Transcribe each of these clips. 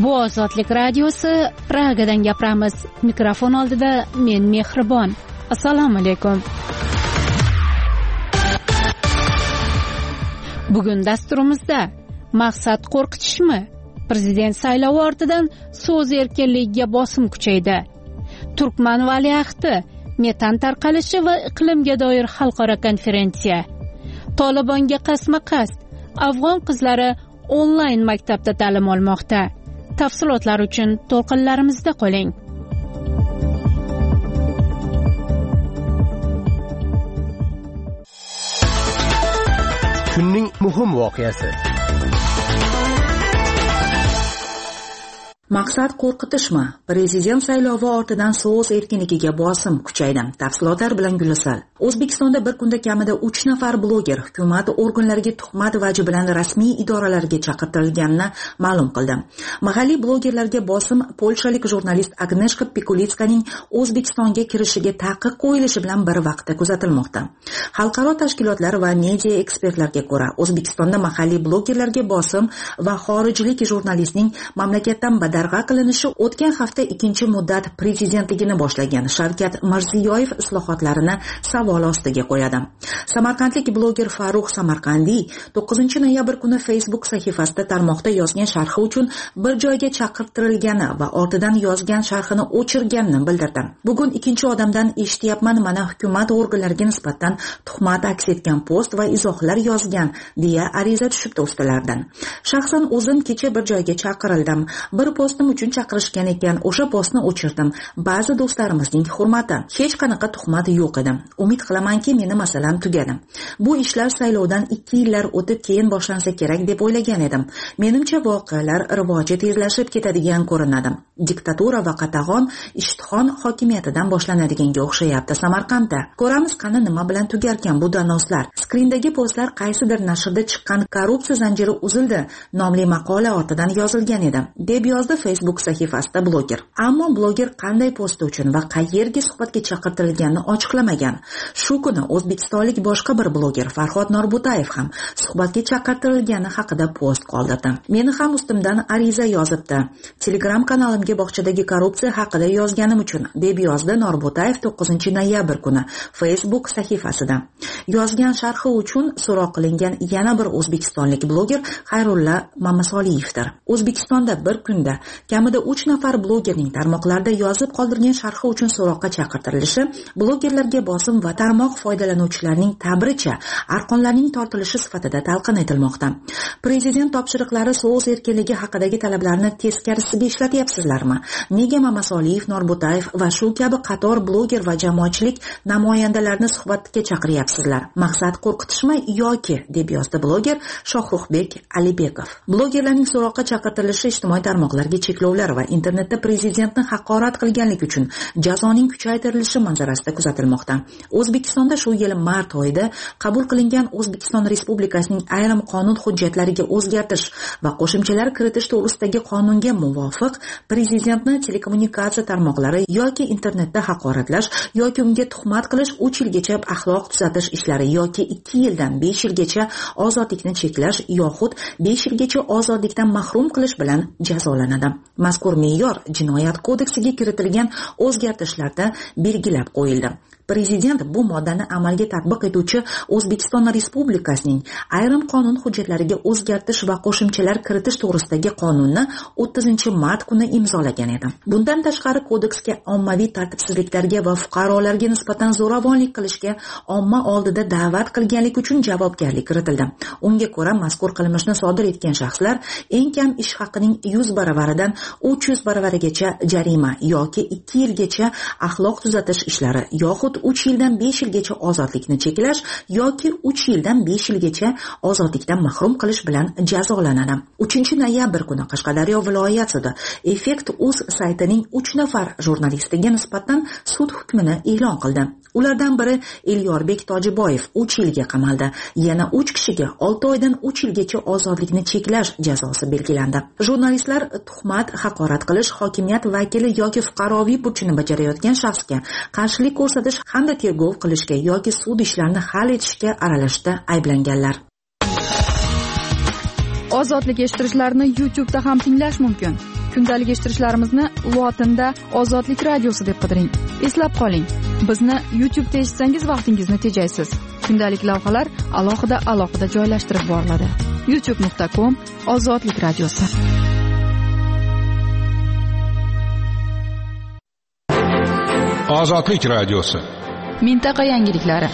Bu Ozodlik radiosi, Pragadan gapiramiz. Mikrofon oldida men Mehribon. Assalomu alaykum. Bugun dasturimizda maqsad qo'rqitishmi? Prezident saylovi ortidan so'z erkinligiga bosim kuchaydi. Turkman valiahdi, metan tarqalishi va iqlimga doir xalqaro konferensiya. Tolibonga qasma-qasd, afg'on qizlari onlayn maktabda ta'lim olmoqda. Tafsilotlar uchun to'lqinlarimizda qoling. Kunning muhim voqeasi. Maqsad qo'rqitishmi? Prezident saylovi ortidan so'z erkinligiga bosim kuchaydi. Tafsilotlar bilan Gulisal. O'zbekistonda bir kunda kamida 3 nafar bloger hukumat organlariga tuhmat vaji bilan rasmiy idoralarga chaqirtirilganini ma'lum qildi. Mahalliy blogerlarga bosim polshalik jurnalist Agneshka Pikulitskaning O'zbekistonga kirishiga taqiq qo'yilishi bilan bir vaqtda kuzatilmoqda. Xalqaro tashkilotlar va media ekspertlarga ko'ra, O'zbekistonda mahalliy blogerlarga bosim va xorijlik jurnalistning mamlakatdan darg'a qilinishi o'tgan hafta ikkinchi muddat prezidentligini boshlagan Shavkat Mirziyoyev islohotlarini savol ostiga qo'yadi. Samarqandlik bloger Farruh Samarqandiy 9-noyabr kuni Facebook sahifasida tarmoqda yozgan sharhi uchun bir joyga chaqirtirilgani va ortidan yozgan sharhini o'chirganini bildirdi. Bugun ikkinchi odamdan eshityapman, mana hukumat organlariga nisbatan tuhmat aks etgan post va izohlar yozgan deya ariza tushibdi ustalardan. Shaxsan o'zim kecha bir joyga chaqirildim. Bir postim uchun chaqirishgan ekan, o'sha postni o'chirdim. Ba'zi do'stlarimizning hurmati, hech qanaqa tuhmat yo'q edi. Umid qilamanki, meni masalam tugadi. Bu ishlar saylovdan 2 yillar o'tib keyin boshlansa kerak deb o'ylagan edim. Menimcha voqealar rivoji tezlashib ketadigan ko'rinadi. Diktatura va qatag'on ishtihon hokimiyatidan boshlanadiganga o'xshayapti Samarqandda. Ko'ramiz qani nima bilan tugarkan bu danoslar. Skrindagi postlar qaysidir nashrda chiqqan korrupsiya zanjiri uzildi nomli maqola ortidan yozilgan edi, deb yozdi Facebook sahifasida bloger. Ammo bloger qanday post uchun va qayerga suhbatga chaqirtirilganini ochiqlamagan. Shu kuni o'zbekistonlik boshqa bir bloger Farhod Norbutayev ham suhbatga chaqirtirilgani haqida post qoldirdi. Meni ham ustimdan ariza yozibdi. Telegram kanalimga bog'chadagi korrupsiya haqida yozganim uchun, deb yozdi Norbutayev 9-noyabr kuni Facebook sahifasida. Yozgan sharhi uchun so'roq qilingan yana bir o'zbekistonlik bloger Xayrulla Mamasoliyevdir. O'zbekistonda bir kunda kamida 3 nafar blogerning tarmoqlarda yozib qoldirgan sharhi uchun so'roqqa chaqirtirilishi blogerlarga bosim va tarmoq foydalanuvchilarining ta'biricha arqonlarning tortilishi sifatida talqin etilmoqda. Prezident topshiriqlari so'z erkinligi haqidagi talablarni teskarisiga ishlatyapsizlarmi? Nega Mamasoliev, Norbutayev va shu kabi qator bloger va jamoatchilik namoyandalarini suhbatga chaqiryapsizlar? Maqsad qo'rqitishmi yoki, deb yozdi bloger Shohruxbek Alibekov. Blogerlarning so'roqqa chaqirtirilishi ijtimoiy tarmoqlarga cheklovlar va internetda prezidentni haqorat qilganlik uchun jazoning kuchaytirilishi manzarasida kuzatilmoqda. O'zbekistonda shu yil mart oyida qabul qilingan O'zbekiston Respublikasining ayrim qonun hujjatlariga o'zgartish va qo'shimchalar kiritish to'g'risidagi qonunga muvofiq prezidentni telekommunikatsiya tarmoqlari yoki internetda haqoratlash yoki unga tuhmat qilish 3 yilgacha axloq tuzatish ishlari yoki 2 yildan 5 yilgacha ozodlikni cheklash yoxud 5 yilgacha ozodlikdan mahrum qilish bilan jazolanadi. Mazkur me'yor jinoyat kodeksiga kiritilgan o'zgartishlarda belgilab qo'yildi. Prezident bu moddani amalga tatbiq etuvchi O'zbekiston Respublikasining ayrim qonun hujjatlariga o'zgartish va qo'shimchalar kiritish to'g'risidagi qonunni 30-mart kuni imzolagan edi. Bundan tashqari kodeksga ommaviy tartibsizliklarga va fuqarolarga nisbatan zo'ravonlik qilishga omma oldida da'vat qilganlik uchun javobgarlik kiritildi. Unga ko'ra, mazkur qilmishni sodir etgan shaxslar eng kam ish haqining 100 baravaridan 300 baravarigacha jarima yoki 2 yilgacha axloq tuzatish ishlari yoxud 3 yildan 5 yilgacha ozodlikni cheklash yoki 3 yildan 5 yilgacha ozodlikdan mahrum qilish bilan jazolanadi. 3-noyabr kuni Qashqadaryo viloyat sudi Effekt.uz saytining 3 nafar jurnalistiga nisbatan sud hukmini e'lon qildi. Ulardan biri Elyorbek Tojiboyev 3 yilga qamaldi. Yana 3 kishiga 6 oydan 3 yilgacha ozodlikni cheklash jazosi belgilandi. Jurnalistlar tuhmat, haqorat qilish, hokimiyat vakili yoki fuqaroviy burchini bajarayotgan shaxsga qarshilik ko'rsatish hamda tergov qilishga yoki sud ishlarini hal etishga aralashishda ayblanganlar. Ozodlik eshittirichlarini YouTube'da ham tinglash mumkin. kundalik eshittirishlarimizni lotinda Ozodlik radiosi deb qidiring. Eslab qoling, bizni YouTube'da eshitsangiz vaqtingizni tejaysiz. Kundalik lavhalar alohida joylashtirib boriladi. youtube.com/Ozodlik radiosi. Ozodlik radiosi. Mintaqa yangiliklari.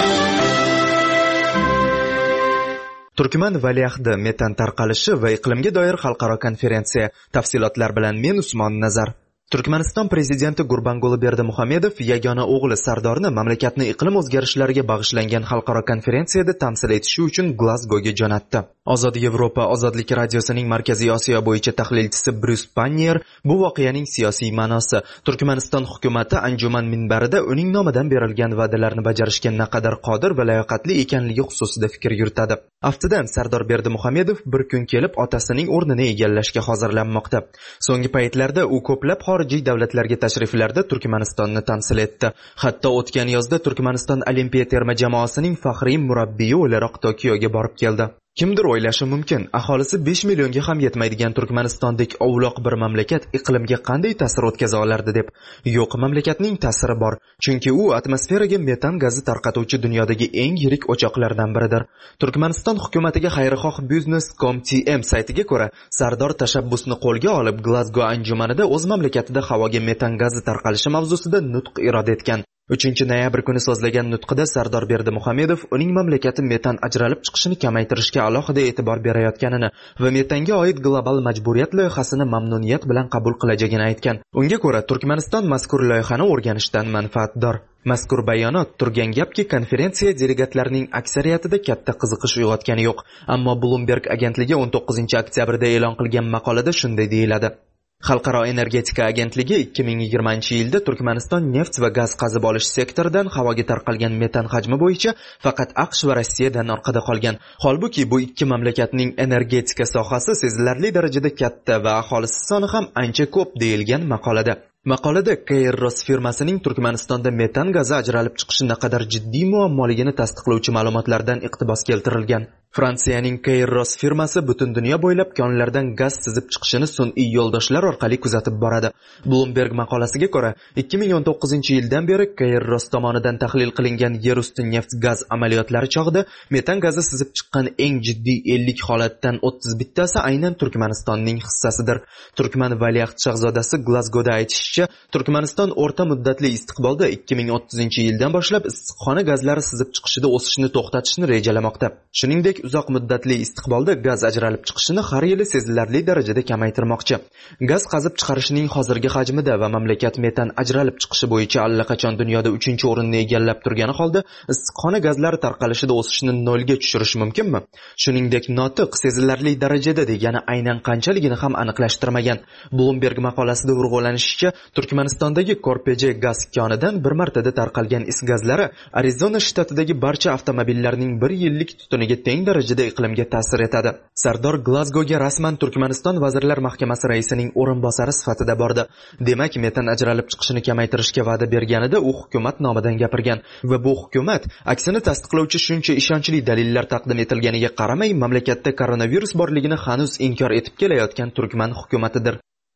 Turkman valiahdi metan tarqalishi va iqlimga doir xalqaro konferensiya. Tafsilotlar bilan men Usmon Nazar. Turkmaniston prezidenti Gurbanguli Berdimuhamedov yagona o'g'li Sardorni mamlakatni iqlim o'zgarishlariga bag'ishlangan xalqaro konferensiyada tamsil etishi uchun Glazgoga jo'natdi. Ozod Yevropa Ozodlik radiosining Markaziy Osiyo bo'yicha tahlilchisi Bruce Pannier bu voqeaning siyosiy ma'nosi, Turkmaniston hukumati anjuman minbarida uning nomidan berilgan va'dalarni bajarishga naqadar qodir va layoqatli ekanligi xususida fikr yuritadi. Aftidan Sardor Berdimuhamedov bir kun kelib otasining o'rnini egallashga hozirlanmoqda. So'nggi paytlarda u ko'plab xorijiy davlatlarga tashriflarda Turkmanistonni tamsil etdi. Hatto o'tgan yozda Turkmaniston olimpiya terma jamoasining faxriy murabbiyi o'laroq Tokioga borib keldi. Kimdir o'ylashi mumkin, aholisi 5 millionga ham yetmaydigan Turkmanistondek ovloq bir mamlakat iqlimga qanday ta'sir o'tkaza olardi deb. Yo'q, mamlakatning ta'siri bor, chunki u atmosferaga metan gazi tarqatuvchi dunyodagi eng yirik o'choqlardan biridir. Turkmaniston hukumatiga xayrixoh Business.com saytiga ko'ra, Sardor tashabbusni qo'lga olib Glazgo anjumanida o'z mamlakatida havoga metan gazi tarqalishi mavzusida nutq iroda etgan. 3-noyabr kuni so'zlagan nutqida Sardor Berdimuhamedov uning mamlakati metan ajralib chiqishini kamaytirishga alohida e'tibor berayotganini va metanga oid global majburiyat loyihasini mamnuniyat bilan qabul qilajagini aytgan. Unga ko'ra, Turkmaniston mazkur loyihani o'rganishdan manfaatdor. Mazkur bayonot turgan gapki, konferensiya delegatlarining aksariyatida katta qiziqish uyg'otgani yo'q, ammo Bloomberg agentligi 19-oktyabrda e'lon qilgan maqolada shunday deyiladi. Xalqaro energetika agentligi 2020-yilda Turkmaniston neft va gaz qazib olish sektoridan havoga tarqalgan metan hajmi bo'yicha faqat AQSh va Rossiyadan orqada qolgan. Holbuki bu ikki mamlakatning energetika sohasi sezilarli darajada katta va aholisi soni ham ancha ko'p deyilgan maqolada. Maqolada Kairos firmasining Turkmanistonda metan gazi ajralib chiqishi naqadar jiddiy muammoligini tasdiqlovchi ma'lumotlardan iqtibos keltirilgan. Fransiyaning Kairos firmasi butun dunyo bo'ylab konlardan gaz sizib chiqishini sun'iy yo'ldoshlar orqali kuzatib boradi. Bloomberg maqolasiga ko'ra, 2019-yildan beri Kairos tomonidan tahlil qilingan yer usti neft-gaz amaliyotlari chog'ida metan gazi sizib chiqqan eng jiddiy 50 holatdan 31tasi aynan Turkmanistonning hissasidir. Turkman valiahd shahzodasi Glazgoda aytishicha, Turkmaniston o'rta muddatli istiqbolda 2030-yildan boshlab issiqxona gazlari sizib chiqishida o'sishni to'xtatishni rejalamoqda. Shuningdek, uzoq muddatli istiqbolda gaz ajralib chiqishini har yili sezilarli darajada kamaytirmoqchi. Gaz qazib chiqarishning hozirgi hajmida va mamlakat metan ajralib chiqishi bo'yicha allaqachon dunyoda 3-o'rinni egallab turgani holda, issiqxona gazlari tarqalishida o'sishni nolga tushirish mumkinmi? Shuningdek, notiq sezilarli darajada degani aynan qanchaligini ham aniqlashtirmagan. Bloomberg maqolasida urg'ulanishicha, Turkmanistondagi Korpeje gaz konidan bir martada tarqalgan is gazlari Arizona shtatidagi barcha avtomobillarning 1 yillik tutuniga teng darajada iqlimga ta'sir etadi. Sardor Glazgoga rasman Turkmaniston Vazirlar Mahkamasi raisining o'rinbosari sifatida bordi. Demak, metan ajralib chiqishini kamaytirishga va'da berganida u hukumat nomidan gapirgan va bu hukumat aksini tasdiqlovchi shuncha ishonchli dalillar taqdim etilganiga qaramay, mamlakatda koronavirus borligini hanuz inkor etib kelayotgan Turkman hukumatidir.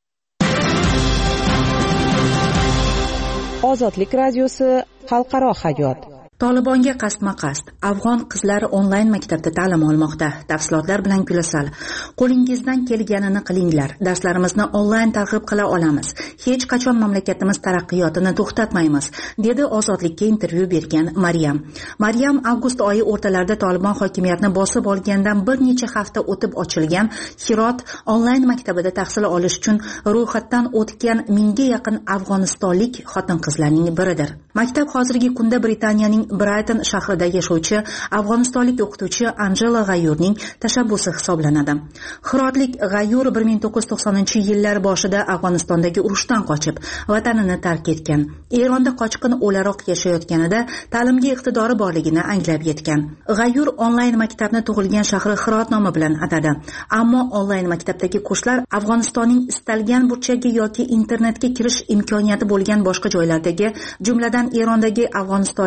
Ozodlik radiosi xalqaro hayot. Tolibonga qasdma-qasd. Afg'on qizlari onlayn maktabda ta'lim olmoqda. Tafsilotlar bilan Gulasal. Qo'lingizdan kelganini qilinglar. Darslarimizni onlayn targ'ib qila olamiz. Hech qachon mamlakatimiz taraqqiyotini to'xtatmaymiz, dedi Ozodlikka intervyu bergan Maryam. Maryam avgust oyi o'rtalarida Tolibon hokimiyatni bosib olgandan bir necha hafta o'tib ochilgan Hirot onlayn maktabida tahsil olish uchun ro'yxatdan o'tgan 1000 ga yaqin afg'onistonlik xotin-qizlarning biridir. Maktab hozirgi kunda Britaniyaning Brighton shahrida yashovchi afg'onistonlik o'qituvchi Angela G'ayurning tashabbusi hisoblanadi. Hirotlik G'ayur 1990-yillar boshida Afg'onistondagi urushdan qochib, vatanini tark etgan. Eronda qochqin o'laroq yashayotganida ta'limga iqtidori borligini anglab yetgan. G'ayur onlayn maktabni tug'ilgan shahri Hirot nomi bilan atadi. Ammo onlayn maktabdagi kurslar Afg'onistonning istalgan burchagi yoki internetga kirish imkoniyati bo'lgan boshqa joylardagi, jumladan Erondagi afg'onistonlik qochqin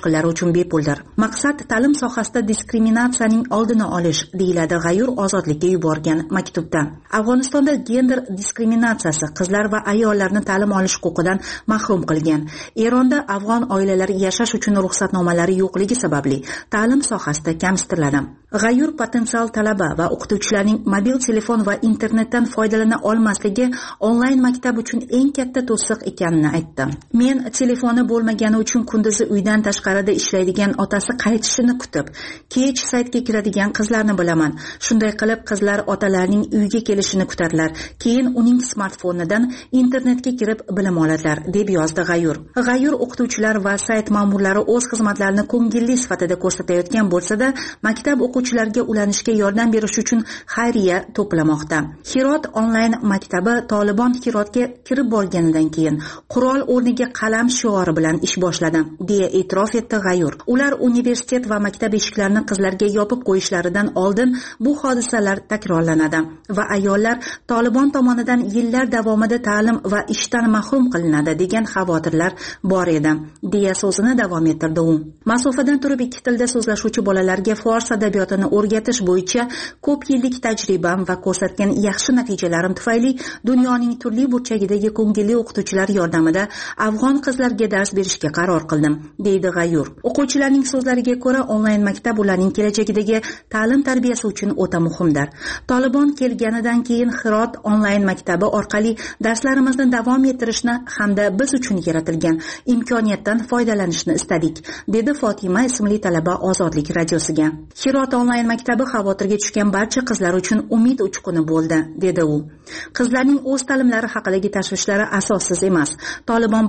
toshqinlari uchun bepuldir. Maqsad ta'lim sohasida diskriminatsiyaning oldini olish, deyiladi G'ayur ozodlikka yuborgan maktubda. Afg'onistonda gender diskriminatsiyasi qizlar va ayollarni ta'lim olish huquqidan mahrum qilgan. Eronda afg'on oilalari yashash uchun ruxsatnomalari yo'qligi sababli ta'lim sohasida kamsitiriladi. G'ayur potensial talaba va o'qituvchilarning mobil telefon va internetdan foydalana olmasligi onlayn maktab uchun eng katta to'siq ekanini aytdi. Men telefoni bo'lmagani uchun kunduzi uydan tashqarida ishlaydigan otasi qaytishini kutib, kech saytga kiradigan qizlarni bilaman. Shunday qilib qizlar otalarining uyga kelishini kutadilar. Keyin uning smartfonidan internetga kirib bilim oladilar, deb yozdi G'ayur. G'ayur o'qituvchilar va sayt ma'murlari o'z xizmatlarini ko'ngilli sifatida ko'rsatayotgan bo'lsa-da, maktab o'quvchilariga ulanishga yordam berish uchun xayriya to'plamoqda. Hirot onlayn maktabi Tolibon Hirotga kirib borganidan keyin qurol o'rniga qalam shiori bilan ish boshladi, deya e'tirof etdi G'ayur. Ular universitet va maktab eshiklarini qizlarga yopib qo'yishlaridan oldin bu hodisalar takrorlanadi va ayollar Tolibon tomonidan yillar davomida ta'lim va ishdan mahrum qilinadi degan xavotirlar bor edi, deya so'zini davom ettirdi u. Masofadan turib ikki tilda so'zlashuvchi bolalarga fors adabiyotini o'rgatish bo'yicha ko'p yillik tajribam va ko'rsatgan yaxshi natijalarim tufayli dunyoning turli burchagidagi ko'ngilli o'qituvchilar yordamida afg'on qizlarga dars berishga qaror qildim, deydi G'ayur. O'quvchilarning so'zlariga ko'ra, onlayn maktab ularning kelajagidagi ta'lim tarbiyasi uchun o'ta muhimdir. Tolibon kelganidan keyin Hirot onlayn maktabi orqali darslarimizni davom ettirishni hamda biz uchun yaratilgan imkoniyatdan foydalanishni istadik, dedi Fotima ismli talaba Ozodlik radiosiga. Hirot onlayn maktabi xavotirga tushgan barcha qizlar uchun umid uchquni bo'ldi, dedi u. Qizlarning o'z ta'limlari haqidagi tashvishlari asossiz emas. Tolibon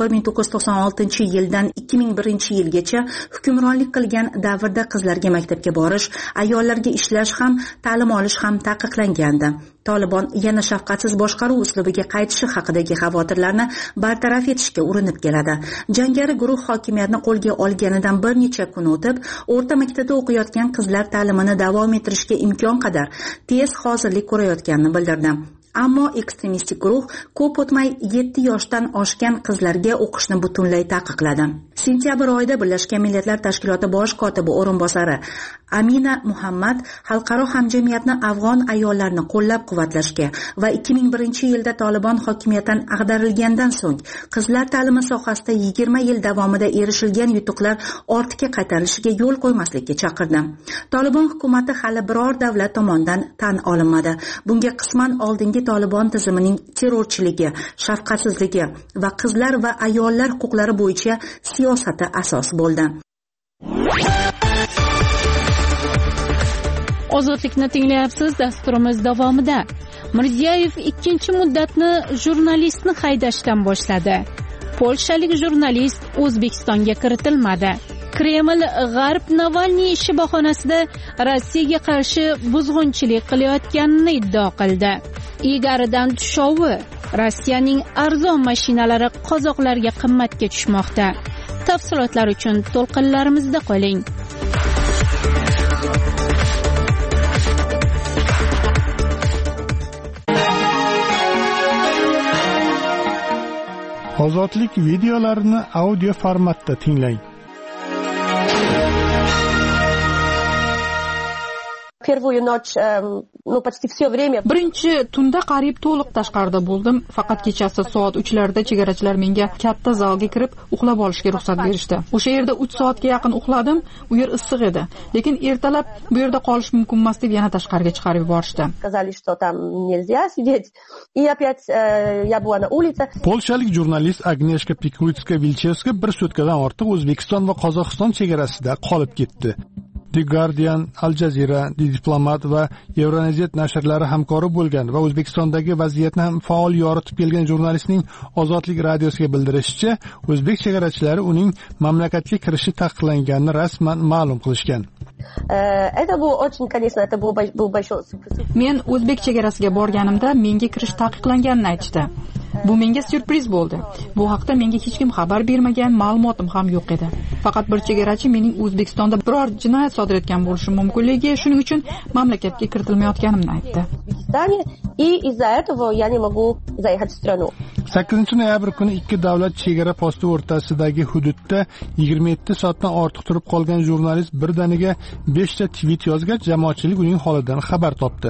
1996-yildan 2001-yilgacha hukmronlik qilgan davrda qizlarga maktabga borish, ayollarga ishlash ham, ta'lim olish ham taqiqlangandi. Tolibon yana shafqatsiz boshqaruv uslubiga qaytishi haqidagi xavotirlarni bartaraf etishga urinib keladi. Jangari guruh hokimiyatni qo'lga olganidan bir necha kun o'tib, o'rta maktabda o'qiyotgan qizlar ta'limini davom ettirishga imkon qadar tez hozirlik ko'rayotganini bildirdi. Ammo ekstremistik guruh ko'p o'tmay 7 yoshdan oshgan qizlarga o'qishni butunlay taqiqladi. Sentyabr oyida Birlashgan Millatlar Tashkiloti bosh kotibi o'rinbosari Amina Muhammad xalqaro hamjamiyatni afg'on ayollarni qo'llab-quvvatlashga va 2001-yilda Tolibon hokimiyatdan ag'darilgandan so'ng qizlar ta'limi sohasida 20 yil davomida erishilgan yutuqlar ortga qaytarilishiga yo'l qo'ymaslikka chaqirdi. Tolibon hukuumati hali biror davlat tomonidan tan olinmadi. Bunga qisman oldingi Tolibon tizimining terrorchiligi, shafqatsizligi va qizlar va ayollar huquqlari bo'yicha siyosati asos bo'ldi. Ozodlikni tinglayapsiz. Dasturimiz davomida Mirziyoyev ikkinchi muddatni jurnalistni haydashdan boshladi. Polshalik jurnalist O'zbekistonga kiritilmadi. Kreml G'arb Navalniy ishi bahonasida Rossiyaga qarshi buzg'unchilik qilayotganini iddao qildi. Egaridan tushovi: Rossiyaning arzon mashinalari qozoqlarga qimmatga tushmoqda. Tafsilotlar uchun to'lqinlarimizda qoling. Ozodlik videolarini audio formatda tinglang. Birinchi tunda qariyb to'liq tashqarida bo'ldim. Faqat kechasi soat 3larda chegarachilar menga katta zalga kirib uxlab olishga ruxsat berishdi. O'sha yerda 3 soatga yaqin uxladim. U yer issiq edi. Lekin ertalab bu yerda qolish mumkin emas deb yana tashqariga chiqarib yuborishdi. Polshalik jurnalist Agnieszka Pikulska-Vilchevska bir sutkadan ortiq O'zbekiston va Qozog'iston chegarasida qolib ketdi. The Guardian, Al Jazeera, The Diplomat va Euronews nashrlari hamkori bo'lgan va O'zbekistondagi vaziyatni ham faol yoritib kelgan jurnalistning Ozodlik radiosiga bildirishicha, o'zbek chegarachilari uning mamlakatga kirishi taqiqlanganini rasman ma'lum qilishgan. Men o'zbek chegarasiga borganimda menga kirish taqiqlanganini aytishdi. Bu menga syurpriz bo'ldi. Bu haqda menga hech kim xabar bermagan, ma'lumotim ham yo'q edi. Faqat bir chegarachi mening O'zbekistonda biror jinoyat sodir etgan bo'lishi mumkinligi, shuning uchun mamlakatga kiritilmayotganimni aytdi. 8 noyabr kuni ikki davlat chegara posti o'rtasidagi hududda 27 soatdan ortiq turib qolgan jurnalist birdaniga 5 ta tweet yozgach, jamoatchilik uning holidan xabar topdi.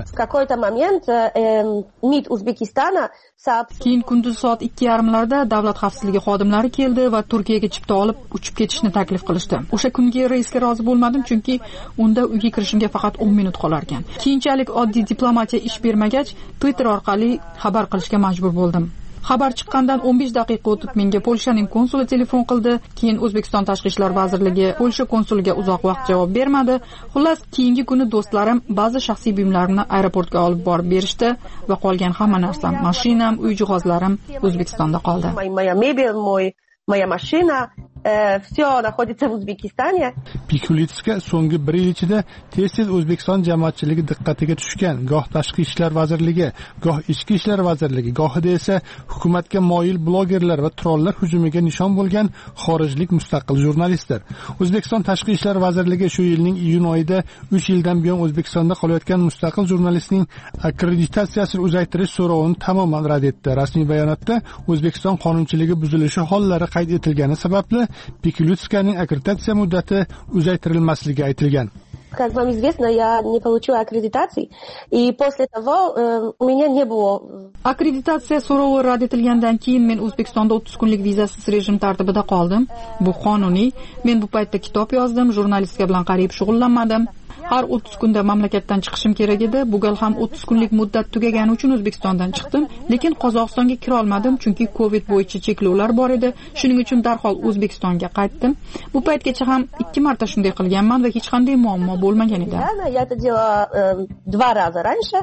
Keyin kunduz soat 2:30larda davlat xavfsizligi xodimlari keldi va Turkiyaga chipta olib uchib ketishni taklif qilishdi. O'sha kungi reysga rozi bo'lmadim, chunki unda uyga kirishimga faqat 10 minut qolar ekan. Keyinchalik oddiy diplomatiya ish bermagach, Twitter orqali xabar qilishga majbur bo'ldim. Xabar chiqqandan 15 daqiqa o'tib menga Polshaning konsuli telefon qildi. Keyin O'zbekiston Tashqi ishlar vazirligi Polsha konsuliga uzoq vaqt javob bermadi. Xullas, keyingi kuni do'stlarim ba'zi shaxsiy buyumlarimni aeroportga olib borib berishdi va qolgan hamma narsam, mashinam, uy jihozlarim O'zbekistonda qoldi. Моя машина, все находится в Узбекистане. Pikulitska so'nggi 1 yil ichida tez-tez O'zbekiston jamoatchiligi diqqatiga tushgan. Goh Tashqi ishlar vazirligi, goh Ichki ishlar vazirligi, gohida esa hukumatga moyil blogerlar va trollar hujumiga nishon bo'lgan xorijlik mustaqil jurnalistlar. O'zbekiston Tashqi ishlar vazirligi shu yilning iyun oyida 3 yildan buyon O'zbekistonda qolayotgan mustaqil jurnalistning akkreditatsiyasini uzaytirish so'rovini tamoman rad etdi. Rasmiy bayonotda O'zbekiston qonunchiligi buzilishi hollari qayd etilgani sababli Pikulitskaning akkreditatsiya muddati uzaytirilmasligi aytilgan. Как вам известно, я не получила аккредитации, и после того у меня не было. Akkreditatsiya so'rovi rad etilgandan keyin men O'zbekistonda 30 kunlik vizasiz rejim tartibida qoldim. Bu qonuniy. Men bu paytda kitob yozdim, jurnalistika bilan qariyb shug'ullanmadim. Har 30 kunda mamlakatdan chiqishim kerak edi. Bu gal ham 30 kunlik muddat tugagani uchun O'zbekistondan chiqdim, lekin Qozog'istonga kira olmadim, chunki Covid bo'yicha cheklovlar bor edi. Shuning uchun darhol O'zbekistonga qaytdim. Bu paytgacha ham 2 marta shunday qilganman va hech qanday muammo bo'lmagan edi. Я это делала 2 раза раньше,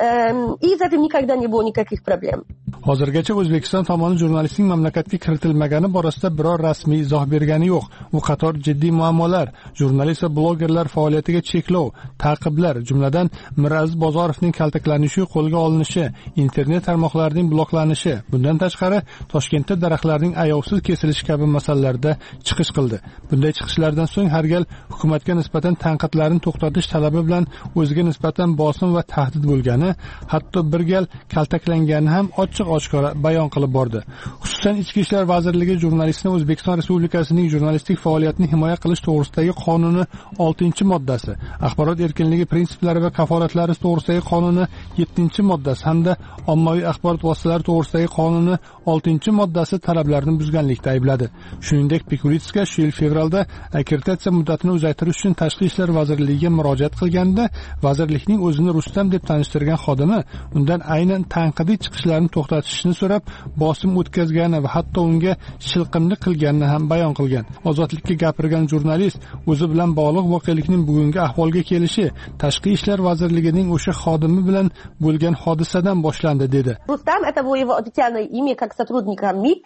и с этим никогда не было никаких проблем. Hozirgacha O'zbekiston tomoni jurnalistning mamlakatga kiritilmagani borasida biror rasmiy izoh bergani yo'q. U qator jiddiy muammolar, jurnalist va blogerlar faoliyatiga cheklov, ta'qiblar, jumladan Miraziz Bozorovning kaltaklanishi, qo'lga olinishi, internet tarmoqlarining bloklanishi, bundan tashqari Toshkentda daraxtlarning ayovsiz kesilishi kabi masalalarda chiqish qildi. Bunday chiqishlardan so'ng har gal hukumatga nisbatan tanqidlarni to'xtatish talabi bilan o'ziga nisbatan bosim va tahdid bo'lgani, hatto bir gal kaltaklangani ham ochiq-oshkora bayon qilib bordi. Xususan Ichki ishlar vazirligi jurnalistni O'zbekiston Respublikasining jurnalistik faoliyatini himoya qilish to'g'risidagi qonuni 6-moddasi, axborot erkinligi prinsiplari va kafolatlari to'g'risidagi qonuni 7-moddasi hamda ommaviy axborot vositalari to'g'risidagi qonuni 6-moddasi talablarini buzganlikda aybladi. Shuningdek, Pikulitska shu yil fevralda akkreditatsiya muddatini uzaytirish uchun Tashqi ishlar vazirligiga murojaat qilganda, vazirlikning o'zini Rustam deb tanishtirgan xodimi undan aynan tanqidiy chiqishlarni to'xtatishni so'rab, bosim o'tkazgani va hatto unga shilqimlik qilganini ham bayon qilgan. Ozodlikka gapirgan jurnalist o'zi bilan bog'liq voqelikning bugungi ahvolga kelishi Tashqi ishlar vazirligining o'sha xodimi bilan bo'lgan hodisadan boshlandi dedi. Rustam это было его официальное имя как сотрудника МИД,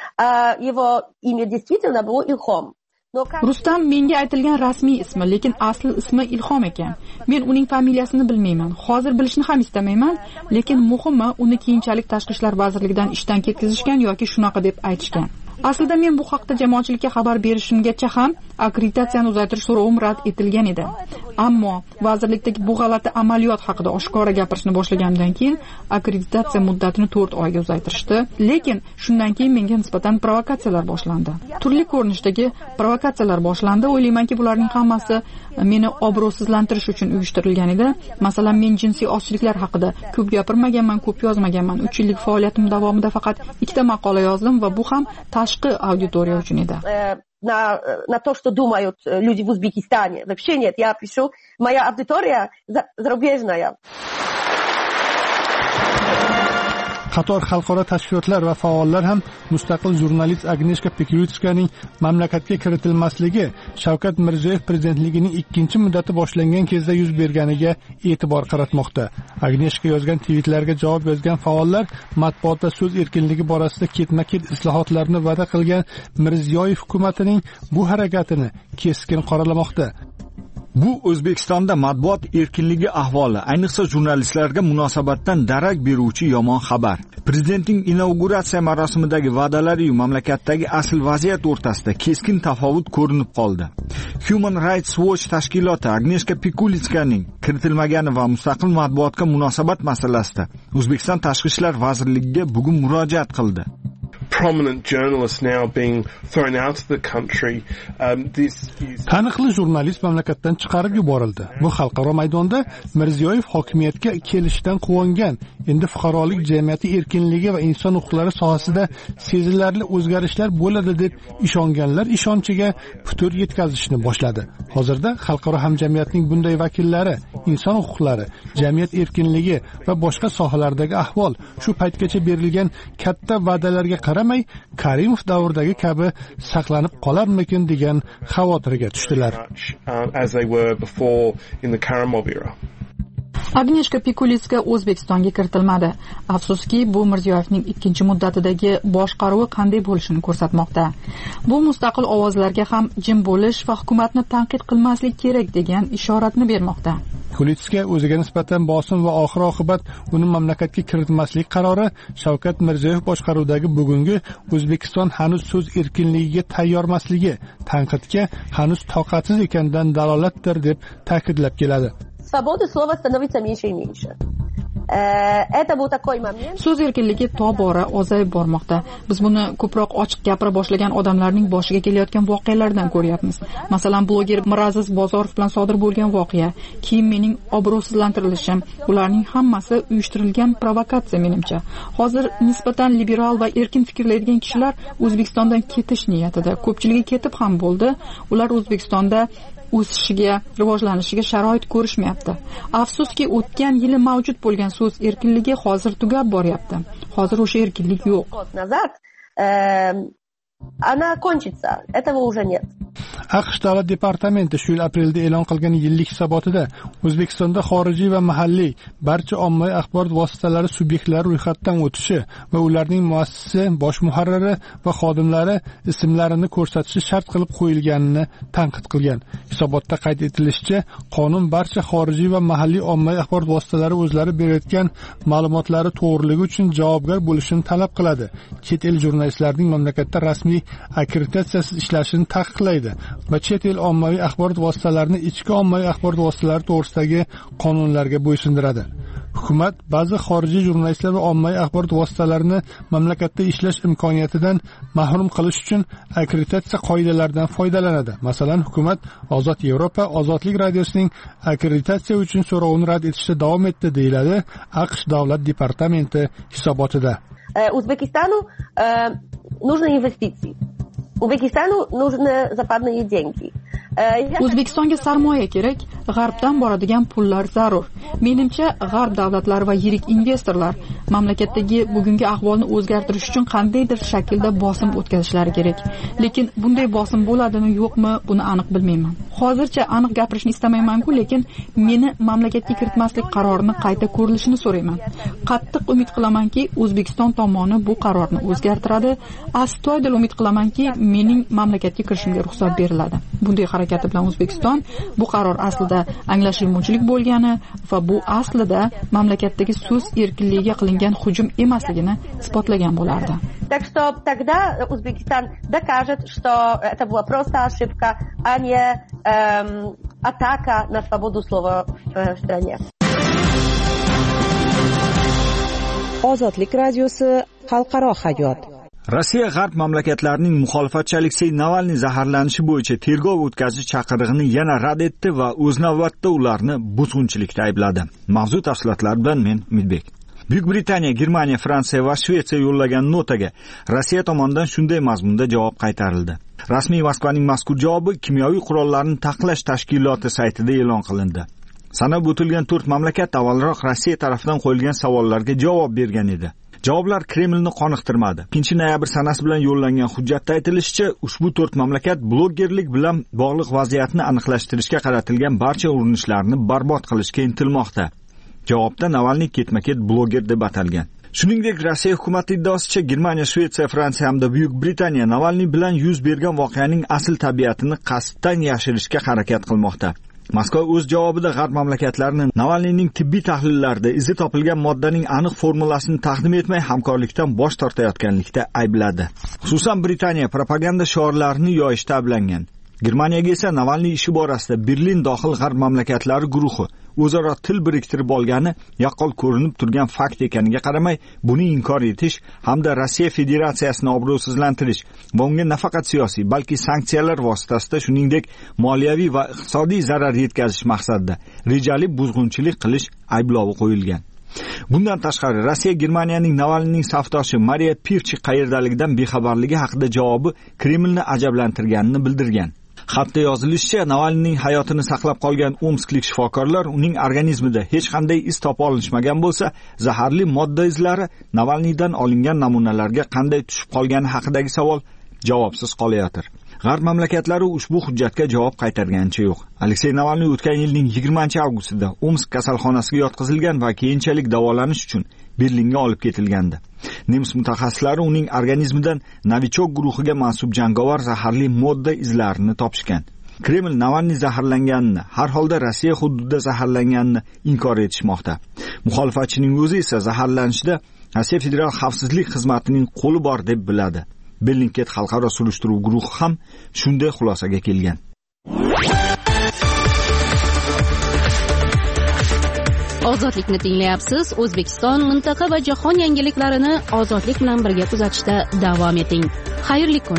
его имя действительно было Ilhom. Rustam menga aytilgan rasmiy ismi, lekin asl ismi Ilhom ekan. Men uning familiyasini bilmayman. Hozir bilishni ham istamayman, lekin muhimi uni keyinchalik Tashqi ishlar vazirligidan ishdan ketkazishgan yoki shunaqa deb aytishgan. Aslida men bu haqda jamoatchilikka xabar berishimgacha ham akkreditatsiyani uzaytirish so'rovim rad etilgan edi. Ammo vazirlikdagi bu g'alati amaliyot haqida oshkora gapirishni boshlagandan keyin akkreditatsiya muddatini 4 oyga uzaytirishdi. Lekin shundan keyin menga nisbatan provokatsiyalar boshlandi. Turli ko'rinishdagi provokatsiyalar boshlandi. O'ylaymanki, bularning hammasi meni obro'sizlantirish uchun uyushtirilgan edi. Masalan, men jinsiy ozchiliklar haqida ko'p gapirmaganman, ko'p yozmaganman. 3 yillik faoliyatim davomida faqat 2 ta maqola yozdim va bu ham tashqi auditoriya uchun edi. На то, что думают люди в Узбекистане. Вообще нет, я пишу, моя аудитория зарубежная. Qator xalqaro tashkilotlar va faollar ham mustaqil jurnalist Agneshka Pikulitskaning mamlakatga kiritilmasligi Shavkat Mirziyoyev prezidentligining 2-muddati boshlangan kezda yuz berganiga e'tibor qaratmoqda. Agneshka yozgan tweetlarga javob yozgan faollar matbuotda so'z erkinligi borasida ketma-ket islohotlarni va'da qilgan Mirziyoyev hukumatining bu harakatini keskin qoralamoqda. Bu O'zbekistonda matbuot erkinligi ahvoli, ayniqsa jurnalistlarga munosabatdan darak beruvchi yomon xabar. Prezidentning inauguratsiya marosimidagi va'dalari mamlakatdagi asl vaziyat o'rtasida keskin tafovut ko'rinib qoldi. Human Rights Watch tashkiloti Agneshka Pikulitskaning kiritilmagani va mustaqil matbuotga munosabat masalasida O'zbekiston Tashqi ishlar vazirligiga bugun murojaat qildi. Prominent journalists now being thrown out of the country. Taniqli jurnalist mamlakatdan chiqarib yuborildi. Bu xalqaro maydonda Mirziyoyev hokimiyatga kelishdan quvongan, endi fuqarolik jamiyati erkinligi va inson huquqlari sohasida sezilarli o'zgarishlar bo'ladi deb ishonganlar ishonchiga putur yetkazishni boshladi. Hozirda xalqaro hamjamiyatning bunday vakillari inson huquqlari, jamiyat erkinligi va boshqa sohalardagi ahvol shu paytgacha berilgan katta va'dalarga qaramay Karimov davridagi kabi saqlanib qolarmikin degan xavotirga tushdilar. Agneshka Pikulitska O'zbekistonga kiritilmadi. Afsuski, bu Mirziyoyevning ikkinchi muddatidagi boshqaruvi qanday bo'lishini ko'rsatmoqda. Bu mustaqil ovozlarga ham jim bo'lish va hukumatni tanqid qilmaslik kerak degan ishoratni bermoqda. Pikulitska o'ziga nisbatan bosim va oxir-oqibat uni mamlakatga kiritmaslik qarori Shavkat Mirziyoyev boshqaruvidagi bugungi O'zbekiston hanuz so'z erkinligiga tayyormasligi, tanqidga hanuz toqatsiz ekanidan dalolatdir deb ta'kidlab keladi. Свобода слова становится меньше и меньше. Это был такой момент. So'z erkinligi tobora ozayib bormoqda. Biz buni ko'proq ochiq gapira boshlagan odamlarning boshiga kelayotgan voqealardan ko'ryapmiz. Masalan, bloger Miraziz Bozorov bilan sodir bo'lgan voqea, keyin mening obro'sizlantirilishim, ularning hammasi uyushtirilgan provokatsiya menimcha. Hozir nisbatan liberal va erkin fikrlaydigan kishilar O'zbekistondan ketish niyatida. Ko'pchiligi ketib ham bo'ldi. Ular O'zbekistonda o'sishiga, rivojlanishiga sharoit ko'rishmayapti. Afsuski, o'tgan yili mavjud bo'lgan so'z erkinligi hozir tugab boryapti. Hozir o'sha erkinlik yo'q. Она кончится. Этого уже нет. AQSh davlat departamenti shu yil aprelda e'lon qilgan yillik hisobotida O'zbekistonda xorijiy va mahalliy barcha ommaviy axborot vositalari subyektlari ro'yxatdan o'tishi va ularning muassisi, bosh muharriri va xodimlari ismlarini ko'rsatishi shart qilib qo'yilganini tanqid qilgan. Hisobotda qayd etilishicha, qonun barcha xorijiy va mahalliy ommaviy axborot vositalari o'zlari berayotgan ma'lumotlari to'g'riligi uchun javobgar bo'lishini talab qiladi. Chet el jurnalistlarining mamlakatda rasmiy akkreditatsiyasiz ishlashini taqiqlaydi va chet el ommaviy axborot vositalarini ichki ommaviy axborot vositalari to'g'risidagi qonunlarga bo'ysundiradi. Hukumat ba'zi xorijiy jurnalistlar va ommaviy axborot vositalarini mamlakatda ishlash imkoniyatidan mahrum qilish uchun akkreditatsiya qoidalaridan foydalanadi. Masalan, hukumat Ozod Yevropa Ozodlik radiosining akkreditatsiya uchun so'rovini rad etishda davom etdi, deyiladi AQSh davlat departamenti hisobotida. O'zbekistonu нужны инвестиции. O'zbekistonga нужны западные деньги. O'zbekistonga sarmoya kerak, g'arbdan boradigan pullar zarur. Menimcha, g'arb davlatlari va yirik investorlar mamlakatdagi bugungi ahvolni o'zgartirish uchun qandaydir shaklda bosim o'tkazishlari kerak. Lekin bunday bosim bo'ladimi, yo'qmi, buni aniq bilmayman. Hozircha aniq gapirishni istamayman-ku, lekin meni mamlakatga kiritmaslik qarorini qayta ko'rilishini so'rayman. Qattiq umid qilamanki, O'zbekiston tomoni bu qarorni o'zgartiradi. Astoydil umid qilamanki, mening mamlakatga kirishimga ruxsat beriladi. Bunday harakati bilan O'zbekiston bu qaror aslida anglashilmovchilik bo'lgani va bu aslida mamlakatdagi so'z erkinligiga qilingan hujum emasligini isbotlagan bo'lardi. Так что тогда Узбекистан докажет, что это была просто ошибка, а не атака на свободу слова в стране. Ozodlik radiosi xalqaro hayot. Rossiya g'arb mamlakatlarining muxolifatchi Aleksey Navalniy zaharlanishi bo'yicha tergov o'tkazish chaqirig'ini yana rad etdi va o'z navbatida ularni buzg'unchilikda aybladi. Mavzu tafsilotlari bilan men Umidbek. Buyuk Britaniya, Germaniya, Fransiya va Shvetsiya yo'llagan notaga Rossiya tomonidan shunday mazmunda javob qaytarildi. Rasmiy Moskvaning mazkur javobi kimyoviy qurollarni taqiqlash tashkiloti saytida e'lon qilindi. Sanab o'tilgan 4 mamlakat avvalroq Rossiya tomonidan qo'yilgan savollarga javob bergan edi. Javoblar Kremlni qoniqtirmadi. 2-noyabr sanasi bilan yo'llangan hujjatda aytilishicha, ushbu 4 mamlakat blogerlik bilan bog'liq vaziyatni aniqlashtirishga qaratilgan barcha urinishlarni barbod qilishga intilmoqda. Javobda Navalniy ketma-ket bloger deb atalgan. Shuningdek, Rossiya hukumati iddaosicha Germaniya, Shvetsiya, Fransiya hamda Buyuk Britaniya Navalniy bilan yuz bergan voqeaning asl tabiatini qasddan yashirishga harakat qilmoqda. Moskva o'z javobida G'arb mamlakatlarini Navalniyning tibbiy tahlillarida izi topilgan moddaning aniq formulasini taqdim etmay hamkorlikdan bosh tortayotganlikda aybladi. Xususan Britaniya propaganda shiorlarini yoyishda ayblangan. Germaniyaga esa Navalniy ishi borasida Berlin dohil G'arb mamlakatlari guruhi o'zaro til biriktirib olgani yaqqol ko'rinib turgan fakt ekaniga qaramay, buni inkor etish hamda Rossiya Federatsiyasini obro'sizlantirish va unga nafaqat siyosiy, balki sanksiyalar vositasida, shuningdek moliyaviy va iqtisodiy zarar yetkazish maqsadida rejali buzg'unchilik qilish ayblovi qo'yilgan. Bundan tashqari, Rossiya Germaniyaning Navalniyning safdoshi Mariya Pirchi qayerdaligidan bexabarligi haqida javobi Kremlni ajablantirganini bildirgan. Xatda yozilishicha, Navalniyning hayotini saqlab qolgan omsklik shifokorlar uning organizmida hech qanday iz topa olishmagan bo'lsa, zaharli modda izlari Navalniydan olingan namunalarga qanday tushib qolgani haqidagi savol javobsiz qolayotir. G'arb mamlakatlari ushbu hujjatga javob qaytarganicha yo'q. Aleksey Navalniy o'tgan yilning 20-avgustida Omsk kasalxonasiga yotqizilgan va keyinchalik davolanish uchun Berlinga olib ketilgandi. Nemis mutaxassislari uning organizmidan Novichok guruhiga mansub jangovar zaharli modda izlarini topishgan. Kreml Navalniy zaharlanganini, har holda Rossiya hududida zaharlanganini inkor etishmoqda. Muxolifatchining o'zi esa zaharlanishda Rossiya Federal xavfsizlik xizmatining qo'li bor deb biladi. Bellingcat xalqaro surishtiruv guruhi ham shunday xulosaga kelgan. Ozodlikni tinglayapsiz. O'zbekiston, mintaqa va jahon yangiliklarini ozodlik bilan birga kuzatishda davom eting. Xayrli kun.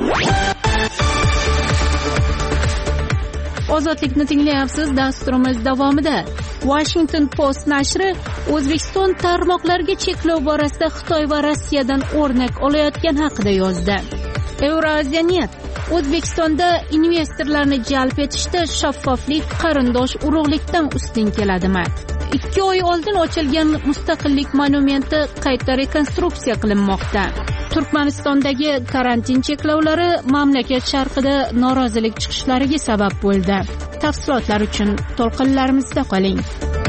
Ozodlikni tinglayapsiz. Dasturimiz davomida Washington Post nashri O'zbekiston tarmoqlarga cheklov borasida Xitoy va Rossiyadan o'rnak olayotgani haqida yozdi. Euraziyanet O'zbekistonda investorlarni jalb etishda shaffoflik qarindosh urug'likdan ustun keladimi? 2 oy oldin ochilgan Mustaqillik monumenti qayta rekonstruksiya qilinmoqda. Turkmanistondagi karantin cheklovlari mamlakat sharqida norozilik chiqishlariga sabab bo'ldi. Tafsilotlar uchun to'lqinlarimizda qoling.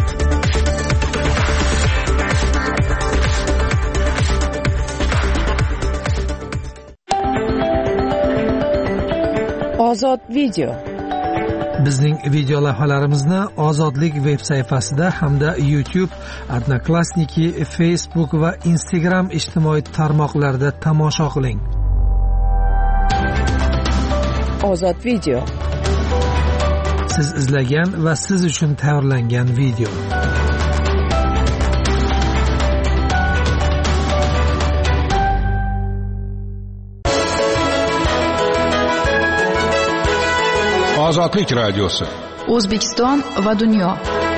Ozod video. Bizning video lavhalarimizni Ozodlik veb sayfasida hamda YouTube, Odnoklassniki, Facebook va Instagram ijtimoiy tarmoqlarida tomosha qiling. Ozod video. Siz izlagan va siz uchun tayyorlangan video. Ozodlik radiosi. O'zbekiston va dunyo.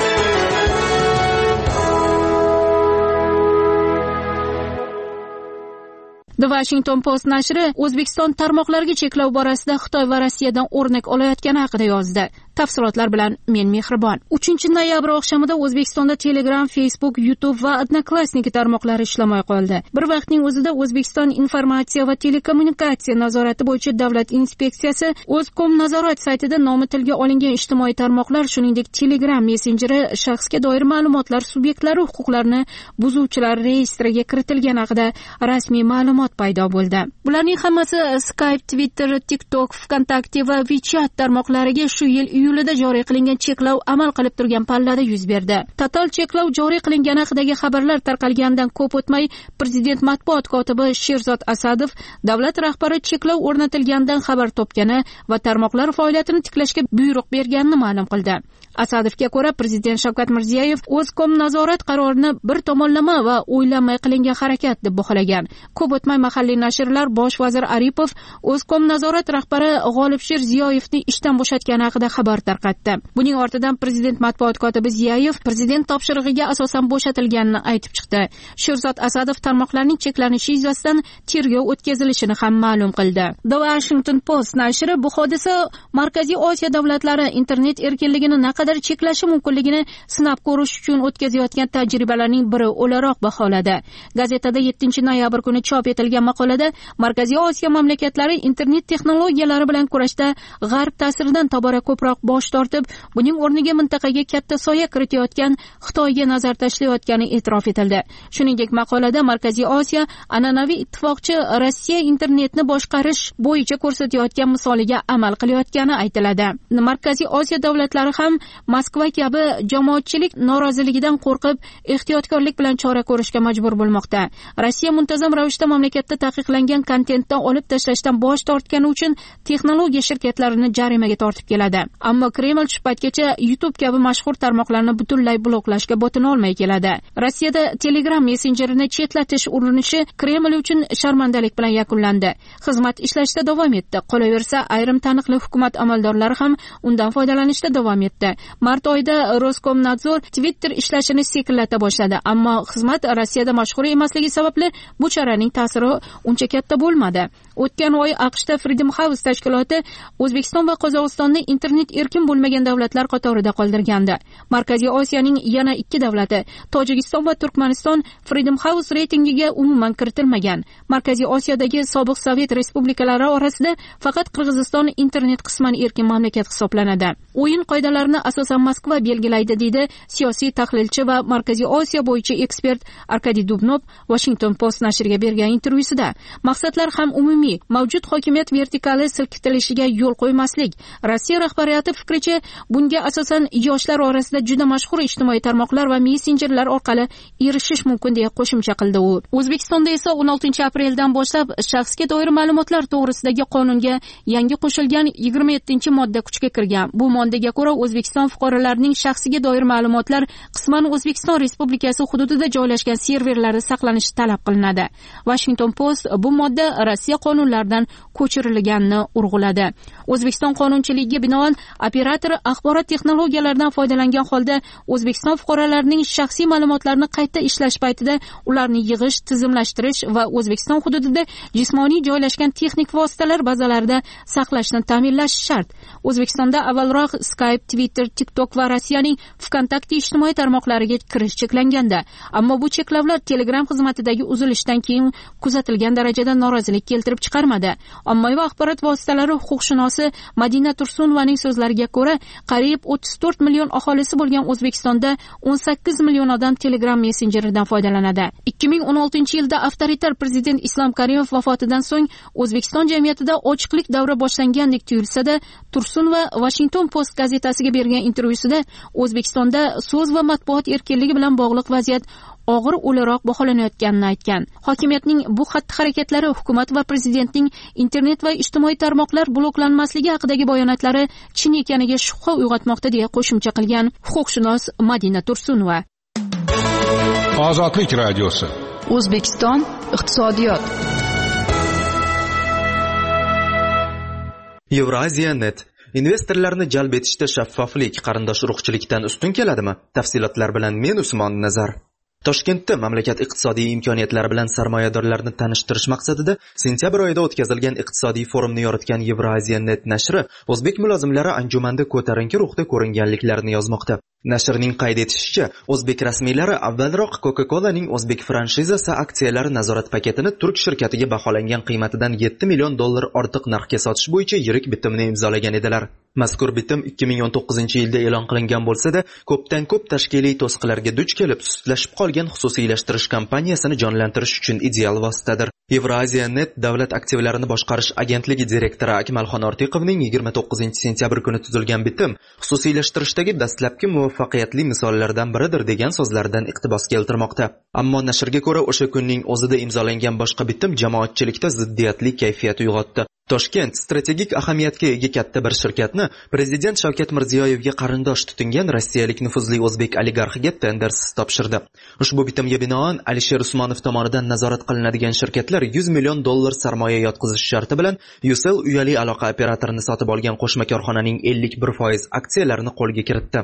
The Washington Post nashri O'zbekiston tarmoqlarga cheklov borasida Xitoy va Rossiyadan o'rnak olayotgani haqida yozdi. Tafsilotlar bilan men Mehribon. 3-noyabr oqshomida O'zbekistonda Telegram, Facebook, YouTube va Odnoklassniki tarmoqlari ishlamay qoldi. Bir vaqtning o'zida O'zbekiston informatsiya va telekommunikatsiya nazorati bo'yicha davlat inspeksiyasi O'zkom nazorat saytida nomi tilga olingan ijtimoiy tarmoqlar, shuningdek Telegram messenjeri shaxsga doir ma'lumotlar subyektlari huquqlarini buzuvchilar reyestriga kiritilgani haqida rasmiy ma'lumot paydo bo'ldi. Bularning hammasi Skype, Twitter, TikTok, Vkontakte va WeChat tarmoqlariga shu yil iyulida joriy qilingan cheklov amal qilib turgan pallada yuz berdi. Total cheklov joriy qilingani haqidagi xabarlar tarqalganidan ko'p o'tmay Prezident matbuot kotibi Sherzod Asadov davlat rahbari cheklov o'rnatilganidan xabar topgani va tarmoqlar faoliyatini tiklashga buyruq berganini ma'lum qildi. Asadovga ko'ra, Prezident Shavkat Mirziyoyev O'zkom nazorat qarorini bir tomonlama va o'ylanmay qilingan harakat deb baholagan. Ko'p o'tmay mahalliy nashrlar bosh vazir Aripov O'zkom nazorat rahbari G'olibsher Ziyoyevni ishdan bo'shatgani haqida xabar tarqatdi. Buning ortidan Prezident matbuot kotibi Ziyoyev Prezident topshirig'iga asosan bo'shatilganini aytib chiqdi. Sherzod Asadov tarmoqlarning cheklanishi yuzasidan tergov o'tkazilishini ham ma'lum qildi. The Washington Post nashri bu hodisa Markaziy Osiyo davlatlari internet erkinligini naqad qadar cheklashi mumkinligini sinab ko'rish uchun o'tkazayotgan tajribalarning biri o'laroq baholadi. Gazetada 7-noyabr kuni chop etilgan maqolada Markaziy Osiyo mamlakatlari internet texnologiyalari bilan kurashda G'arb ta'siridan tobora ko'proq bosh tortib, buning o'rniga mintaqaga katta soya kiritayotgan Xitoyga nazar tashlayotgani e'tirof etildi. Shuningdek, maqolada Markaziy Osiyo an'anaviy ittifoqchi Rossiya internetni boshqarish bo'yicha ko'rsatayotgan misoliga amal qilayotgani aytiladi. Markaziy Osiyo davlatlari ham Moskva kabi jamoatchilik noroziligidan qo'rqib, ehtiyotkorlik bilan chora ko'rishga majbur bo'lmoqda. Rossiya muntazam ravishda mamlakatda taqiqlangan kontentdan olib tashlashdan bosh tortgani uchun texnologiya shirkatlarini jarimaga tortib keladi. Ammo Kreml shu paytgacha YouTube kabi mashhur tarmoqlarni butunlay bloklashga botina olmay keladi. Rossiyada Telegram messenjerini chetlatish urinishi Kreml uchun sharmandalik bilan yakunlandi. Xizmat ishlashda davom etdi. Qolaversa, ayrim taniqli hukumat amaldorlari ham undan foydalanishda davom etdi. Mart oyida Roskomnadzor Twitter ishlashini sekinlata boshladi, ammo xizmat Rossiyada mashhur emasligi sababli bu choraning ta'siri uncha katta bo'lmadi. O'tgan oy AQShda Freedom House tashkiloti O'zbekiston va Qozog'istonni internet erkin bo'lmagan davlatlar qatorida qoldirgandi. Markaziy Osiyoning yana 2 davlati, Tojikiston va Turkmaniston Freedom House reytingiga umuman kiritilmagan. Markaziy Osiyodagi sobiq Sovet respublikalari orasida faqat Qirg'iziston internet qisman erkin mamlakat hisoblanadi. O'yin qoidalarini asosan Moskva belgilaydi, deydi siyosiy tahlilchi va Markaziy Osiyo bo'yicha ekspert Arkadiy Dubnov Washington Post nashriga bergan intervyusida. Maqsadlar ham umumiy, mavjud hokimiyat vertikali silkitilishiga yo'l qo'ymaslik. Rossiya rahbariyati fikricha, bunga asosan yoshlar orasida juda mashhur ijtimoiy tarmoqlar va messenjerlar orqali erishish mumkin deya qo'shimcha qildi u. O'zbekistonda esa 16-apreldan boshlab shaxsga doir ma'lumotlar to'g'risidagi qonunga yangi qo'shilgan 27-modda kuchga kirgan. Bu moddaga ko'ra O'zbekiston fuqarolarining shaxsiga doir ma'lumotlar qisman O'zbekiston Respublikasi hududida joylashgan serverlarda saqlanishi talab qilinadi. Washington Post bu modda Rossiya qonunlaridan ko'chirilganini urg'uladi. O'zbekiston qonunchiligiga binoan operator axborot texnologiyalaridan foydalangan holda O'zbekiston fuqarolarining shaxsiy ma'lumotlarini qayta ishlash paytida ularni yig'ish, tizimlashtirish va O'zbekiston hududida jismoniy joylashgan texnik vositalar bazalarida saqlashni ta'minlash shart. O'zbekistonda avvalroq Skype, Twitter, TikTok va Rossiyaning Vkontakte ijtimoiy tarmoqlariga kirish cheklangandi. Ammo bu cheklovlar Telegram xizmatidagi uzilishdan keyin kuzatilgan darajada norozilik keltirib chiqarmadi. Ommaviy axborot vositalari huquqshunosi Madina Tursunovaning so'zlariga ko'ra, qariyb 34 million aholisi bo'lgan O'zbekistonda 18 million odam Telegram messenjeridan foydalanadi. 2016-yilda avtoritar prezident Islom Karimov vafotidan so'ng O'zbekiston jamiyatida ochiqlik davri boshlangandek tuyulsa-da, Tursunova Washington Post gazetasiga bergan intervyusida O'zbekistonda so'z va matbuot erkinligi bilan bog'liq vaziyat og'ir o'laroq baholanayotganini aytgan. Hokimiyatning bu xatti-harakatlari hukumat va prezidentning internet va ijtimoiy tarmoqlar bloklanmasligi haqidagi bayonotlari chin ekaniga shubha uyg'otmoqda deya qo'shimcha qilgan huquqshunos Madina Tursunova. Ozodlik radiosi. O'zbekiston iqtisodiyot. Euraziya.net investorlarni jalb etishda shaffoflik qarindosh urug'chilikdan ustun keladimi? Tafsilotlar bilan men Usmon Nazar. Toshkentda mamlakat iqtisodiy imkoniyatlari bilan sarmoyadorlarni tanishtirish maqsadida sentyabr oyida o'tkazilgan iqtisodiy forumni yoritgan Euraziya.net nashri o'zbek mulozimlari anjumanda ko'tarinki ruhda ko'ringanliklarini yozmoqda. Nashrning qayd etishicha, o'zbek rasmiylari avvalroq Coca-Colaning o'zbek franshizasi aksiyalari nazorat paketini turk shirkatiga baholangan qiymatidan $7 million ortiq narxga sotish bo'yicha yirik bitimni imzolagan edilar. Mazkur bitim 2019-yilda e'lon qilingan bo'lsa-da, ko'pdan ko'p tashkiliy to'siqlarga duch kelib, sustlashib qolgan xususiylashtirish kompaniyasini jonlantirish uchun ideal vositadir. Euraziya.net davlat aktivlarini boshqarish agentligi direktori Akmalxon Ortiqovning 29-sentyabr kuni tuzilgan bitim xususiylashtirishdagi dastlabki muvaffaqiyatli misollardan biridir degan so'zlardan iqtibos keltirmoqda. Ammo nashrga ko'ra o'sha kunning o'zida imzolangan boshqa bitim jamoatchilikda ziddiyatli kayfiyat uyg'otdi. Toshkent strategik ahamiyatga ega katta bir shirkatni prezident Shavkat Mirziyoyevga qarindosh tutingan rossiyalik nufuzli o'zbek oligarxiga tendersiz topshirdi. Ushbu bitimga binoan Alisher Usmonov tomonidan nazorat qilinadigan shirkatlar $100 million sarmoya yotqizish sharti bilan Ucell uyali aloqa operatorini sotib olgan qo'shma korxonaning 51% aksiyalarini qo'lga kiritdi.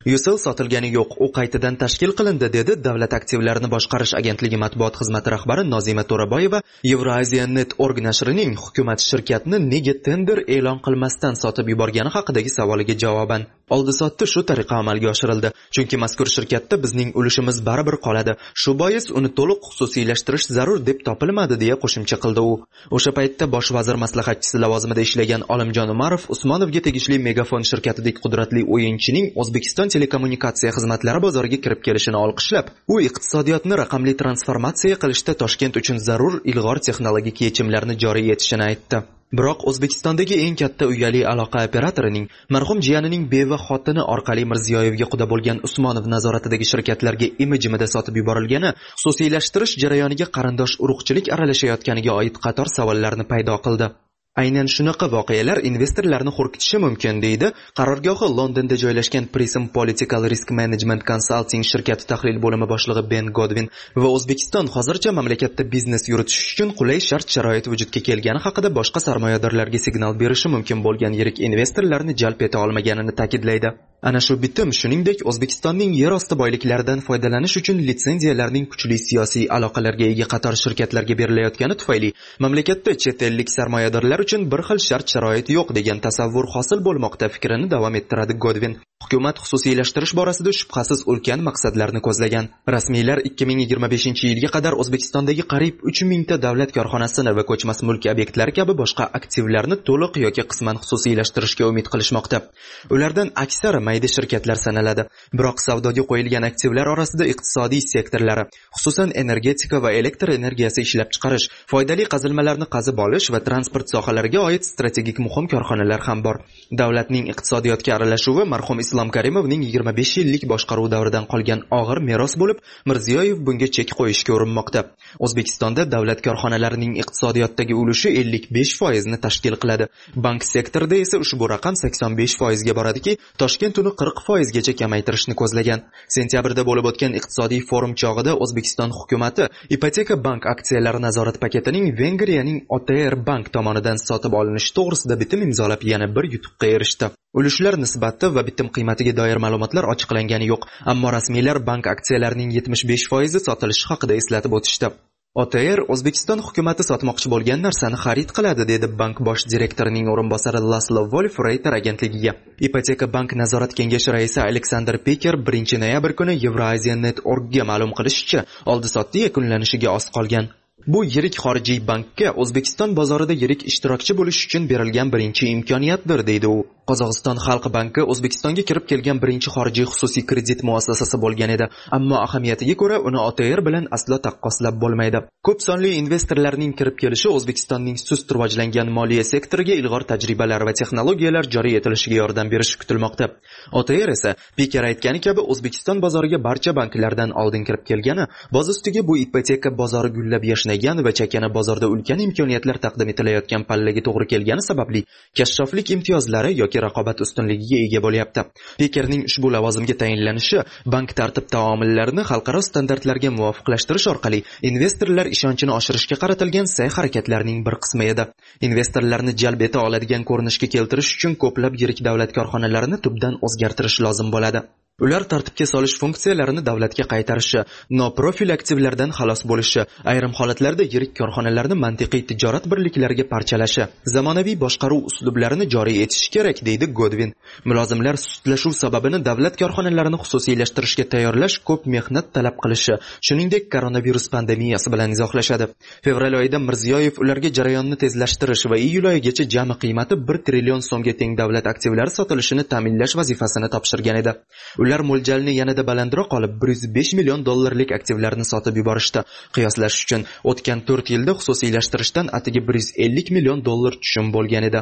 Ucell sotilgani yo'q, u qaytadan tashkil qilindi, dedi Davlat aktivlarini boshqarish agentligi matbuot xizmati rahbari Nozima To'raboyeva Eurasia Net.org nashrining hukumat shirkatni nega tender e'lon qilmasdan sotib yuborgani haqidagi savoliga javoban. Oldi-sotdi shu tariqa amalga oshirildi, chunki mazkur shirkatda bizning ulushimiz baribir qoladi. Shu bois uni to'liq xususiylashtirish zarur deb topilmadi, deya qo'shimcha qildi u. O'sha paytda bosh vazir maslahatchisi lavozimida ishlagan Olimjon Umarov Usmonovga tegishli Megafon shirkatidek qudratli o'yinchining O'zbekiston telekommunikatsiya xizmatlari bozoriga kirib kelishini olqishlab, u iqtisodiyotni raqamli transformatsiya qilishda Toshkent uchun zarur ilg'or texnologik yechimlarni joriy etishini aytdi. Biroq O'zbekistondagi eng katta uyali aloqa operatorining marhum jiyanining beva xotini orqali Mirziyoyevga quda bo'lgan Usmonov nazoratidagi shirkatlarga imijimida sotib yuborilgani xususiylashtirish jarayoniga qarindosh urug'chilik aralashayotganiga oid qator savollarni paydo qildi. Aynan shunaqa voqealar investorlarni qo'rqitishi mumkin, deydi qarorgohi Londonda joylashgan Prism Political Risk Management Consulting shirkati tahlil bo'limi boshlig'i Ben Godwin va O'zbekiston hozircha mamlakatda biznes yuritish uchun qulay shart-sharoit vujudga kelgani haqida boshqa sarmoyadorlarga signal berishi mumkin bo'lgan yirik investorlarni jalb eta olmaganini ta'kidlaydi. Ana shu bitim shuningdek O'zbekistonning yer osti boyliklaridan foydalanish uchun litsenziyalarning kuchli siyosiy aloqalarga ega qator shirkatlarga berilayotgani tufayli mamlakatda chet ellik sarmoyadorlar uchun bir xil shart-sharoit yo'q degan tasavvur hosil bo'lmoqda, fikrini davom ettiradi Godwin. Hukumat xususiylashtirish borasida shubhasiz ulkan maqsadlarni ko'zlagan. Rasmiylar 2025-yilga qadar O'zbekistondagi qariyb 3000 ta davlat korxonasini va ko'chmas mulk obyektlari kabi boshqa aktivlarni to'liq yoki qisman xususiylashtirishga umid qilishmoqda. Ulardan aksari mayda shirkatlar sanaladi. Biroq savdoga qo'yilgan aktivlar orasida iqtisodiy sektorlari, xususan energetika va elektr energiyasi ishlab chiqarish, foydali qazilmalarni qazib olish va transport sohalariga oid strategik muhim korxonalar ham bor. Davlatning iqtisodiyotga aralashuvi marhum Islom Karimovning 25 yillik boshqaruv davridan qolgan og'ir meros bo'lib, Mirziyoyev bunga chek qo'yishga urinmoqda. O'zbekistonda davlat korxonalarining iqtisodiyotdagi ulushi 55% ni tashkil qiladi. Bank sektorida esa ushbu raqam 85% ga boradiki, Toshkent uni 40% gacha kamaytirishni ko'zlagan. Sentyabrda bo'lib o'tgan iqtisodiy forum chog'ida O'zbekiston hukumatı ipoteka bank aksiyalari nazorat paketining Vengriyaning OTR bank tomonidan sotib olinishi to'g'risida bitim imzolab yana bir yutuqqa erishdi. Ulushlar nisbati va bitim qiymatiga doir ma'lumotlar ochiqlangani yo'q, ammo rasmiylar bank aksiyalarining 75% sotilishi haqida eslatib o'tishdi. OTR O'zbekiston hukumatı sotmoqchi bo'lgan narsani xarid qiladi, dedi bank bosh direktorining o'rinbosari Laslo Wolf Reuters agentligiga. Ipoteka bank nazorat kengashi raisi Alexander Peker 1-noyabr kuni Eurasia Net.org ga ma'lum qilishicha, oldi-sotdi yakunlanishiga oz qolgan. Bu yirik xorijiy bankka O'zbekiston bozorida yirik ishtirokchi bo'lish uchun berilgan birinchi imkoniyatdir, deydi u. Qozog'iston Xalq banki O'zbekistonga kirib kelgan birinchi xorijiy xususiy kredit muassasasi bo'lgan edi, ammo ahamiyatiga ko'ra uni OTR bilan aslo taqqoslab bo'lmaydi. Ko'p sonli investorlarning kirib kelishi O'zbekistonning sust rivojlangan moliya sektoriga ilg'or tajribalar va texnologiyalar joriy etilishiga yordam berishi kutilmoqda. OTR esa Peker aytgani kabi O'zbekiston bozoriga barcha banklardan oldin kirib kelgani, boz ustiga bu ipoteka bozori gullab yashnagan va chakana bozorda ulkan imkoniyatlar taqdim etilayotgan pallaga to'g'ri kelgani sababli kashshoflik imtiyozlari yoki raqobat ustunligiga ega bo'lyapti. Pekerning ushbu lavozimga tayinlanishi bank tartib taomillarini xalqaro standartlarga muvofiqlashtirish orqali investorlar ishonchini oshirishga qaratilgan sa'y-harakatlarning bir qismi edi. Investorlarni jalb eta oladigan ko'rinishga keltirish uchun ko'plab yirik davlat korxonalarini tubdan o'zgartirish lozim bo'ladi. Ular tartibga solish funksiyalarini davlatga qaytarishi, noprofil aktivlardan xalos bo'lishi, ayrim holatlarda yirik korxonalarni mantiqiy tijorat birliklariga parchalashi, zamonaviy boshqaruv uslublarini joriy etish kerak, deydi Godwin. Mulozimlar sustlashuv sababini davlat korxonalarini xususiylashtirishga tayyorlash ko'p mehnat talab qilishi, shuningdek koronavirus pandemiyasi bilan izohlashadi. Fevral oyida Mirziyoyev ularga jarayonni tezlashtirish va iyul oyigacha jami qiymati 1 trillion so'mga teng davlat aktivlari sotilishini ta'minlash vazifasini topshirgan edi. Ular mo'ljalni yanada balandroq olib, 105 million dollarlik aktivlarni sotib yuborishdi. Qiyoslash uchun o'tgan 4 yilda xususiylashtirishdan atigi 150 million dollar tushum bo'lgan edi.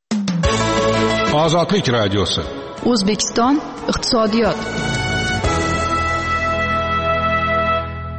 Ozodlik radiosi. O'zbekiston iqtisodiyot.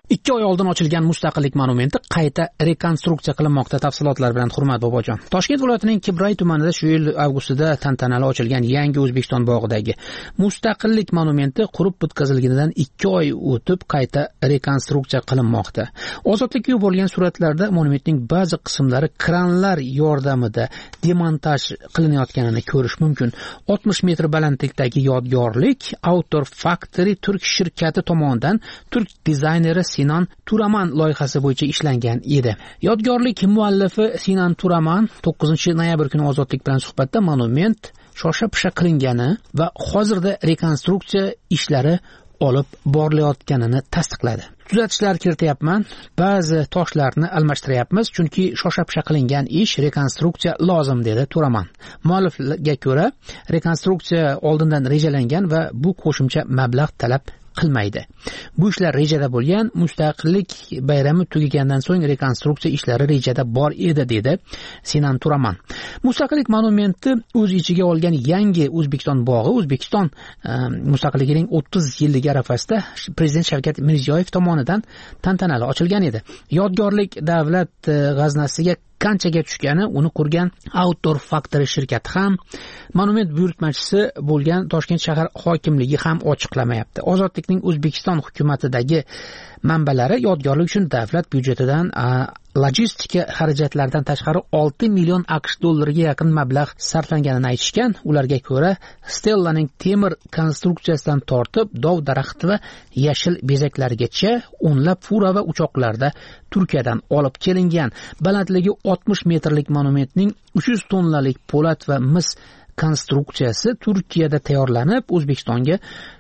2 oy oldin ochilgan Mustaqillik monumenti qayta rekonstruksiya qilinmoqda. Tafsilotlar bilan Hurmat bobojon. Toshkent viloyatining Kibray tumanida shu yil avgustida tantanali ochilgan yangi O'zbekiston bog'idagi Mustaqillik monumenti qurib bitkazilganidan 2 oy o'tib qayta rekonstruksiya qilinmoqda. Ozodlikka yuborilgan suratlarda monumentning ba'zi qismlari kranlar yordamida demontaj qilinayotganini ko'rish mumkin. 60 metr balandlikdagi yodgorlik Outdoor Factory Turk shirkati tomonidan turk dizayneri Sinan Turaman loyihasi bo'yicha ishlangan edi. Yodgorlik muallifi Sinan Turaman 9-noyabr kuni Ozodlik bilan suhbatda monument shosha-pisha qilingani va hozirda rekonstruksiya ishlari olib borilayotganini tasdiqladi. Tuzatishlar kirityapman, ba'zi toshlarni almashtiryapmiz, chunki shosha-pisha qilingan ish rekonstruksiya lozim dedi Turaman. Muallifga ko'ra, rekonstruksiya oldindan rejalangan va bu qo'shimcha mablag' talab qilmaydi. Bu ishlar rejada bo'lgan, Mustaqillik bayrami tugagandan so'ng rekonstruksiya ishlari rejada bor edi dedi Sinan Turaman. Mustaqillik monumenti o'z ichiga olgan yangi O'zbekiston bog'i O'zbekiston mustaqilligining 30 yilligi arafasida Prezident Shavkat Mirziyoyev tomonidan tantanali ochilgan edi. Yodgorlik davlat g'aznasiga qanchaga tushgani uni qurgan Outdoor Factory shirkati ham, monument buyurtmachisi bo'lgan Toshkent shahar hokimligi ham ochiqlamayapti. Ozodlikning O'zbekiston hukumatidagi manbalari yodgorlik uchun davlat byudjetidan logistika xarajatlaridan tashqari 6 million AQSh dollariga yaqin mablag' sarflanganini aytishgan. Ularga ko'ra, Stellaning temir konstruksiyasidan tortib dov daraxti va yashil bezaklarigacha o'nlab fura va uchoqlarda Turkiyadan olib kelingan. Balandligi 60 metrlik monumentning 300 tonnalik po'lat va mis konstruksiyasi Turkiyada tayyorlanib, O'zbekistonga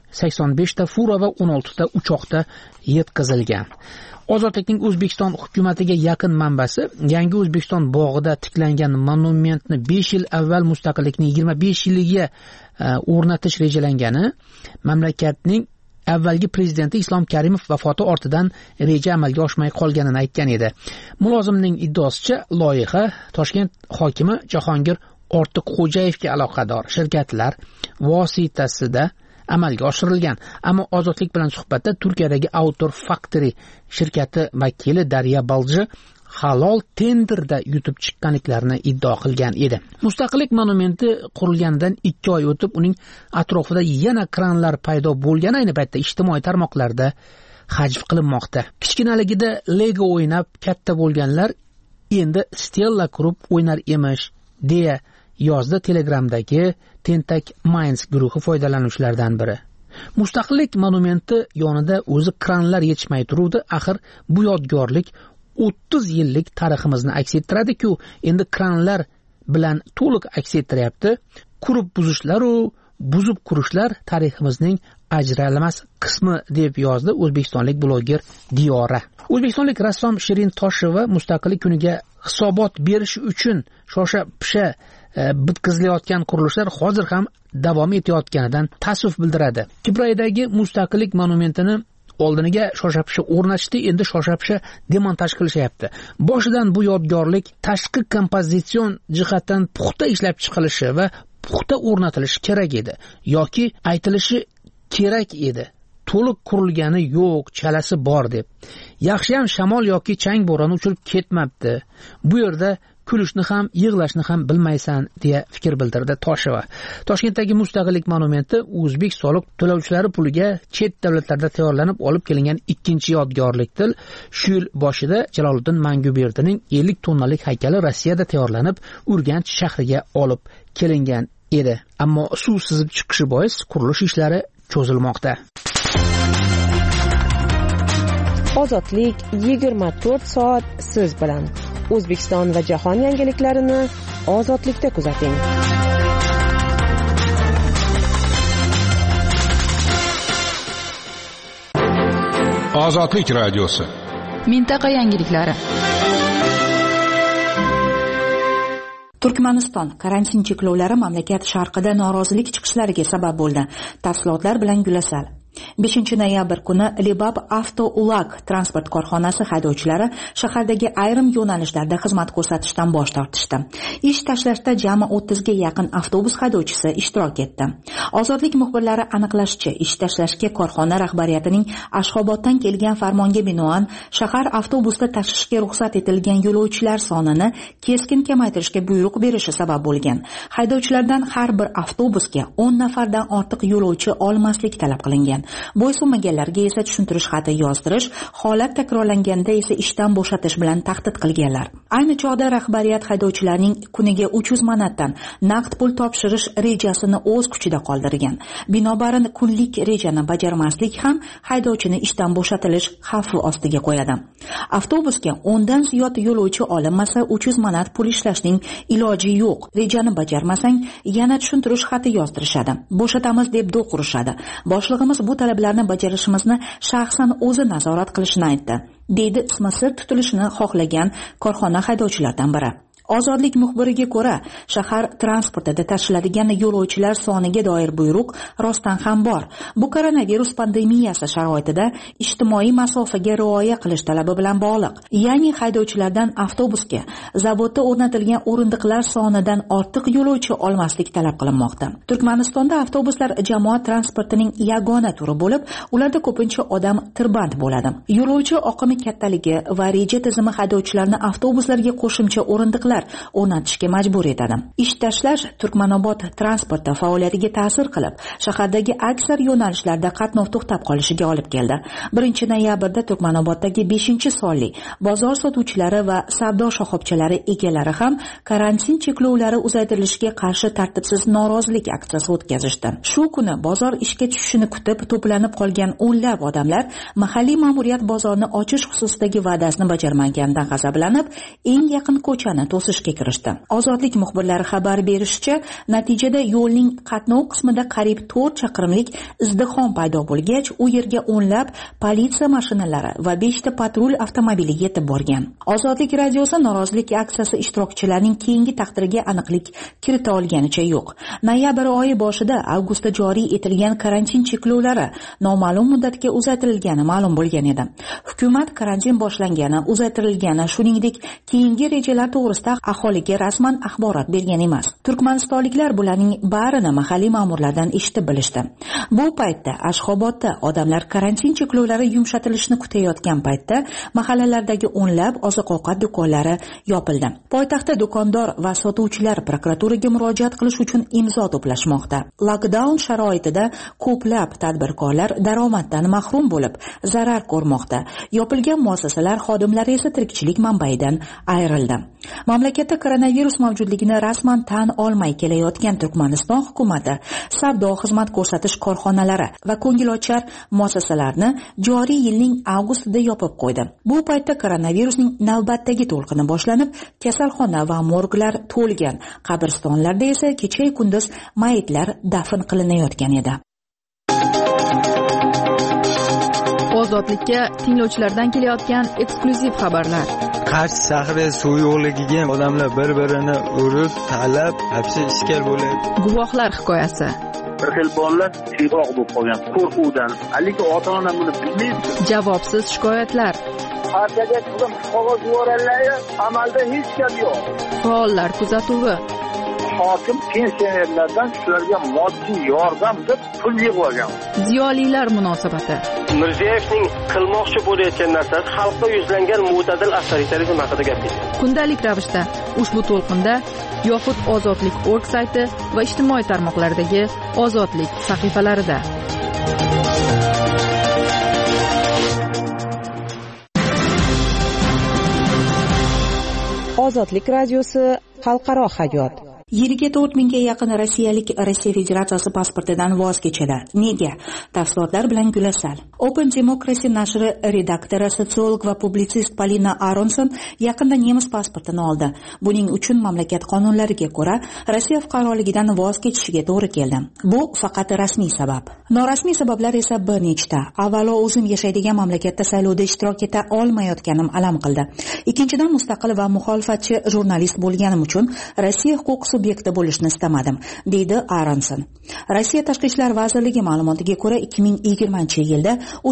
85 ta fura va 16 ta uchoqda yetkazilgan. Ozodlikning O'zbekiston hukumatiga yaqin manbasi yangi O'zbekiston bog'ida tiklangan monumentni 5 yil avval mustaqillikning 25 yiliga o'rnatish rejalangani, mamlakatning avvalgi prezidenti Islom Karimov vafoti ortidan reja amalga oshmay qolganini aytgan edi. Mulozimning iddaosicha loyiha Toshkent hokimi Jahongir Ortiqxo'jayevga aloqador shirkatlar vositasida amalga oshirilgan. Ammo Ozodlik bilan suhbatda Turkiyadagi Outdoor Factory shirkati vakili Darya Balji halol tenderda yutib chiqqanliklarini iddao qilgan edi. Mustaqillik monumenti qurilganidan 2 oy o'tib, uning atrofida yana kranlar paydo bo'lgani ayni paytda ijtimoiy tarmoqlarda hajv qilinmoqda. Kichkinaligida Lego o'ynab katta bo'lganlar endi Stella qurib o'ynar emish, deya yozdi Telegramdagi Tentak Minds guruhi foydalanuvchilaridan biri. Mustaqillik monumenti yonida o'zi kranlar yetishmay turuvdi. Axir bu yodgorlik 30 yillik tariximizni aks ettiradi-ku, endi kranlar bilan to'liq aks ettiryapti. Qurib buzishlar u buzib qurishlar tariximizning ajralmas qismi deb yozdi o'zbekistonlik bloger Diyora. O'zbekistonlik rassom Shirin Tosheva Mustaqillik kuniga hisobot berish uchun shosha-pisha bitkazilayotgan qurilishlar hozir ham davom etayotganidan ta'suf bildiradi. Kibraydagi Mustaqillik monumentini oldiniga shosha-pisha o'rnatishdi, endi shosha-pisha demontaj qilishyapti. Boshidan bu yodgorlik tashqi kompozitsion jihatdan puxta ishlab chiqilishi va puxta o'rnatilishi kerak edi yoki aytilishi kerak edi. To'liq qurilgani yo'q, chalasi bor deb. Yaxshi ham shamol yoki chang bo'roni uchirib ketmabdi. Bu yerda kulishni ham, yig'lashni ham bilmaysan deya fikr bildirdi Tosheva. Toshkentdagi Mustaqillik monumenti o'zbek soliq to'lovchilari puliga chet davlatlarda tayyorlanib olib kelingan ikkinchi yodgorlikdir. Shu yil boshida Jaloliddin Manguberdining 50 tonnalik haykali Rossiyada tayyorlanib, Urganch shahriga olib kelingan edi. Ammo suv sizib chiqishi bois qurilish ishlari cho'zilmoqda. Ozodlik 24 soat siz bilan. O'zbekiston va jahon yangiliklarini Ozodlikda kuzating. Ozodlik radiosi. Mintaqa yangiliklari. Turkmaniston karantin cheklovlari mamlakat sharqida norozilik chiqishlariga sabab bo'ldi. Tafsilotlar bilan Gulasal. 5-noyabr kuni Libab Avto Ulak transport korxonasi haydovchilari shahardagi ayrim yo'nalishlarda xizmat ko'rsatishdan bosh tortishdi. Ish tashlashda jami 30 ga yaqin avtobus haydovchisi ishtirok etdi. Ozodlik muxbirlari aniqlashicha, ish tashlashga korxona rahbariyatining Ashxoboddan kelgan farmonga binoan shahar avtobusda tashishga ruxsat etilgan yo'lovchilar sonini keskin kamaytirishga buyruq berishi sabab bo'lgan. Haydovchilardan har bir avtobusga 10 nafardan ortiq yo'lovchi olmaslik talab qilingan. Bo'ysunmaganlarga esa tushuntirish xati yozdirish, holat takrorlanganda esa ishdan bo'shatish bilan tahdid qilganlar. Ayni chog'da rahbariyat haydovchilarning kuniga 300 manatdan naqd pul topshirish rejasini o'z kuchida qoldirgan. Binobarin kunlik rejani bajarmaslik ham haydovchini ishdan bo'shatilish xavfi ostiga qo'yadi. Avtobusga 10 dan ziyod yo'lovchi olinmasa 300 manat pul ishlashning iloji yo'q. Rejani bajarmasang yana tushuntirish xati yozdirishadi. Bo'shatamiz deb do'q urishadi. Boshlig'imiz bu talablarni bajarishimizni shaxsan o'zi nazorat qilishini aytdi, deydi ismi sir tutilishini xohlagan korxona haydovchilaridan biri. Ozodlik muxbiriga ko'ra, shahar transportida tashiladigan yo'lovchilar soniga doir buyruq rostdan ham bor. Bu koronavirus pandemiyasi sharoitida ijtimoiy masofaga rioya qilish talabi bilan bog'liq. Ya'ni haydovchilardan avtobusga zavodda o'rnatilgan o'rindiqlar sonidan ortiq yo'lovchi olmaslik talab qilinmoqda. Turkmanistonda avtobuslar jamoat transportining yagona turi bo'lib, ularda ko'pincha odam tirband bo'ladi. Yo'lovchi oqimi kattaligi va reja tizimi haydovchilarni avtobuslarga qo'shimcha o'rindiqlar o'rnatishga majbur etadi. Ish tashlash Turkmanobod transporti faoliyatiga ta'sir qilib, shahardagi aksar yo'nalishlarda qatnov to'xtab qolishiga olib keldi. 1-noyabrda Turkmanoboddagi 5-sonli bozor sotuvchilari va savdo shoxobchalari egalari ham karantin cheklovlari uzaytirilishiga qarshi tartibsiz norozilik aksiyasi o'tkazishdi. Shu kuni bozor ishga tushishini kutib to'planib qolgan o'nlab odamlar mahalliy ma'muriyat bozorni ochish xususidagi va'dasini bajarmaganidan g'azablanib, eng yaqin ko'chani to'sishga kirishdi. Ozodlik muxbirlari xabar berishicha, natijada yo'lning qatnov qismida qariyb 4 chaqirimlik izdihom paydo bo'lgach, u yerga o'nlab politsiya mashinalari va 5 ta patrul avtomobili yetib borgan. Ozodlik radiosi norozilik aksiyasi ishtirokchilarining keyingi taqdiriga aniqlik kirita olganicha yo'q. Noyabr oyi boshida avgustda joriy etilgan karantin cheklovlari noma'lum muddatga uzaytirilgani ma'lum bo'lgan edi. Hukumat karantin boshlangani, uzaytirilgani, shuningdek keyingi rejalar to'g'risida aholiga rasman axborot bergan emas. Turkmanistonliklar bularning barini mahalliy ma'murlardan eshitib bilishdi. Bu paytda Ashxobodda odamlar karantin cheklovlari yumshatilishini kutayotgan paytda mahallalardagi o'nlab oziq-ovqat do'konlari yopildi. Poytaxtda do'kondor va sotuvchilar prokuraturaga murojaat qilish uchun imzo to'plashmoqda. Lockdown sharoitida ko'plab tadbirkorlar daromaddan mahrum bo'lib, zarar ko'rmoqda. Yopilgan muassasalar xodimlari esa tirikchilik manbaidan ayrildi. Mamlakatda koronavirus mavjudligini rasman tan olmay kelayotgan Turkmaniston hukumati savdo xizmat ko'rsatish korxonalari va ko'ngilochar muassasalarni joriy yilning avgustida yopib qo'ydi. Bu paytda koronavirusning navbatdagi to'lqini boshlanib, kasalxona va morglar to'lgan. Qabristonlarda esa kecha-yu kunduz mayitlar dafn qilinayotgan edi. Ozodlikka tinglovchilardan kelayotgan eksklyuziv xabarlar. Qarsh shahri suv yo'qligiga odamlar bir-birini urib, talab, hapsi ishkal bo'ladi. Guvohlar hikoyasi. Bir xil bolalar tiyroq bo'lib qolgan qo'rquvdan. Lekin ota-ona buni bilmaydi. Javobsiz shikoyatlar. Partiyaga chiqib qog'oz yuborganlar, amalda hech gap yo'q. Faollar kuzatuvi. Hokim pensionerlardan shularga moddiy yordam deb pul yig'ib olgan. Ziyolilar munosabati. Mirziyoyevning qilmoqchi bo'layotgan narsasi xalqqa yuzlangan mo'tadil avtoritarizm haqida gap ketdi. Kundalik ravishda ushbu to'lqinda yoxud ozodlik.org sayti va ijtimoiy tarmoqlardagi ozodlik sahifalarida. Ozodlik radiosi xalqaro hayot. Yiliga 4000 ga yaqin rossiyalik Rossiya Federatsiyasi pasportidan voz kechadi. Nega? Tafsilotlar bilan Gulasal. Open Democracy nashri redaktori, sotsiolog va publitsist Polina Aronson yaqinda nemis pasportini oldi. Buning uchun mamlakat qonunlariga ko'ra Rossiya fuqaroligidan voz kechishiga to'g'ri keldi. Bu faqat rasmiy sabab. Norasmiy sabablar esa bir nechta. Avvalo, o'zim yashaydigan mamlakatda saylovda ishtirok eta olmayotganim alam qildi. Ikkinchidan, mustaqil va muxolifatchi jurnalist bo'lganim uchun Rossiya huquq subyekti bo'lishni istamadim, deydi Aronson. Rossiya Tashqi ishlar vazirligi ma'lumotiga ko'ra 2020-yilda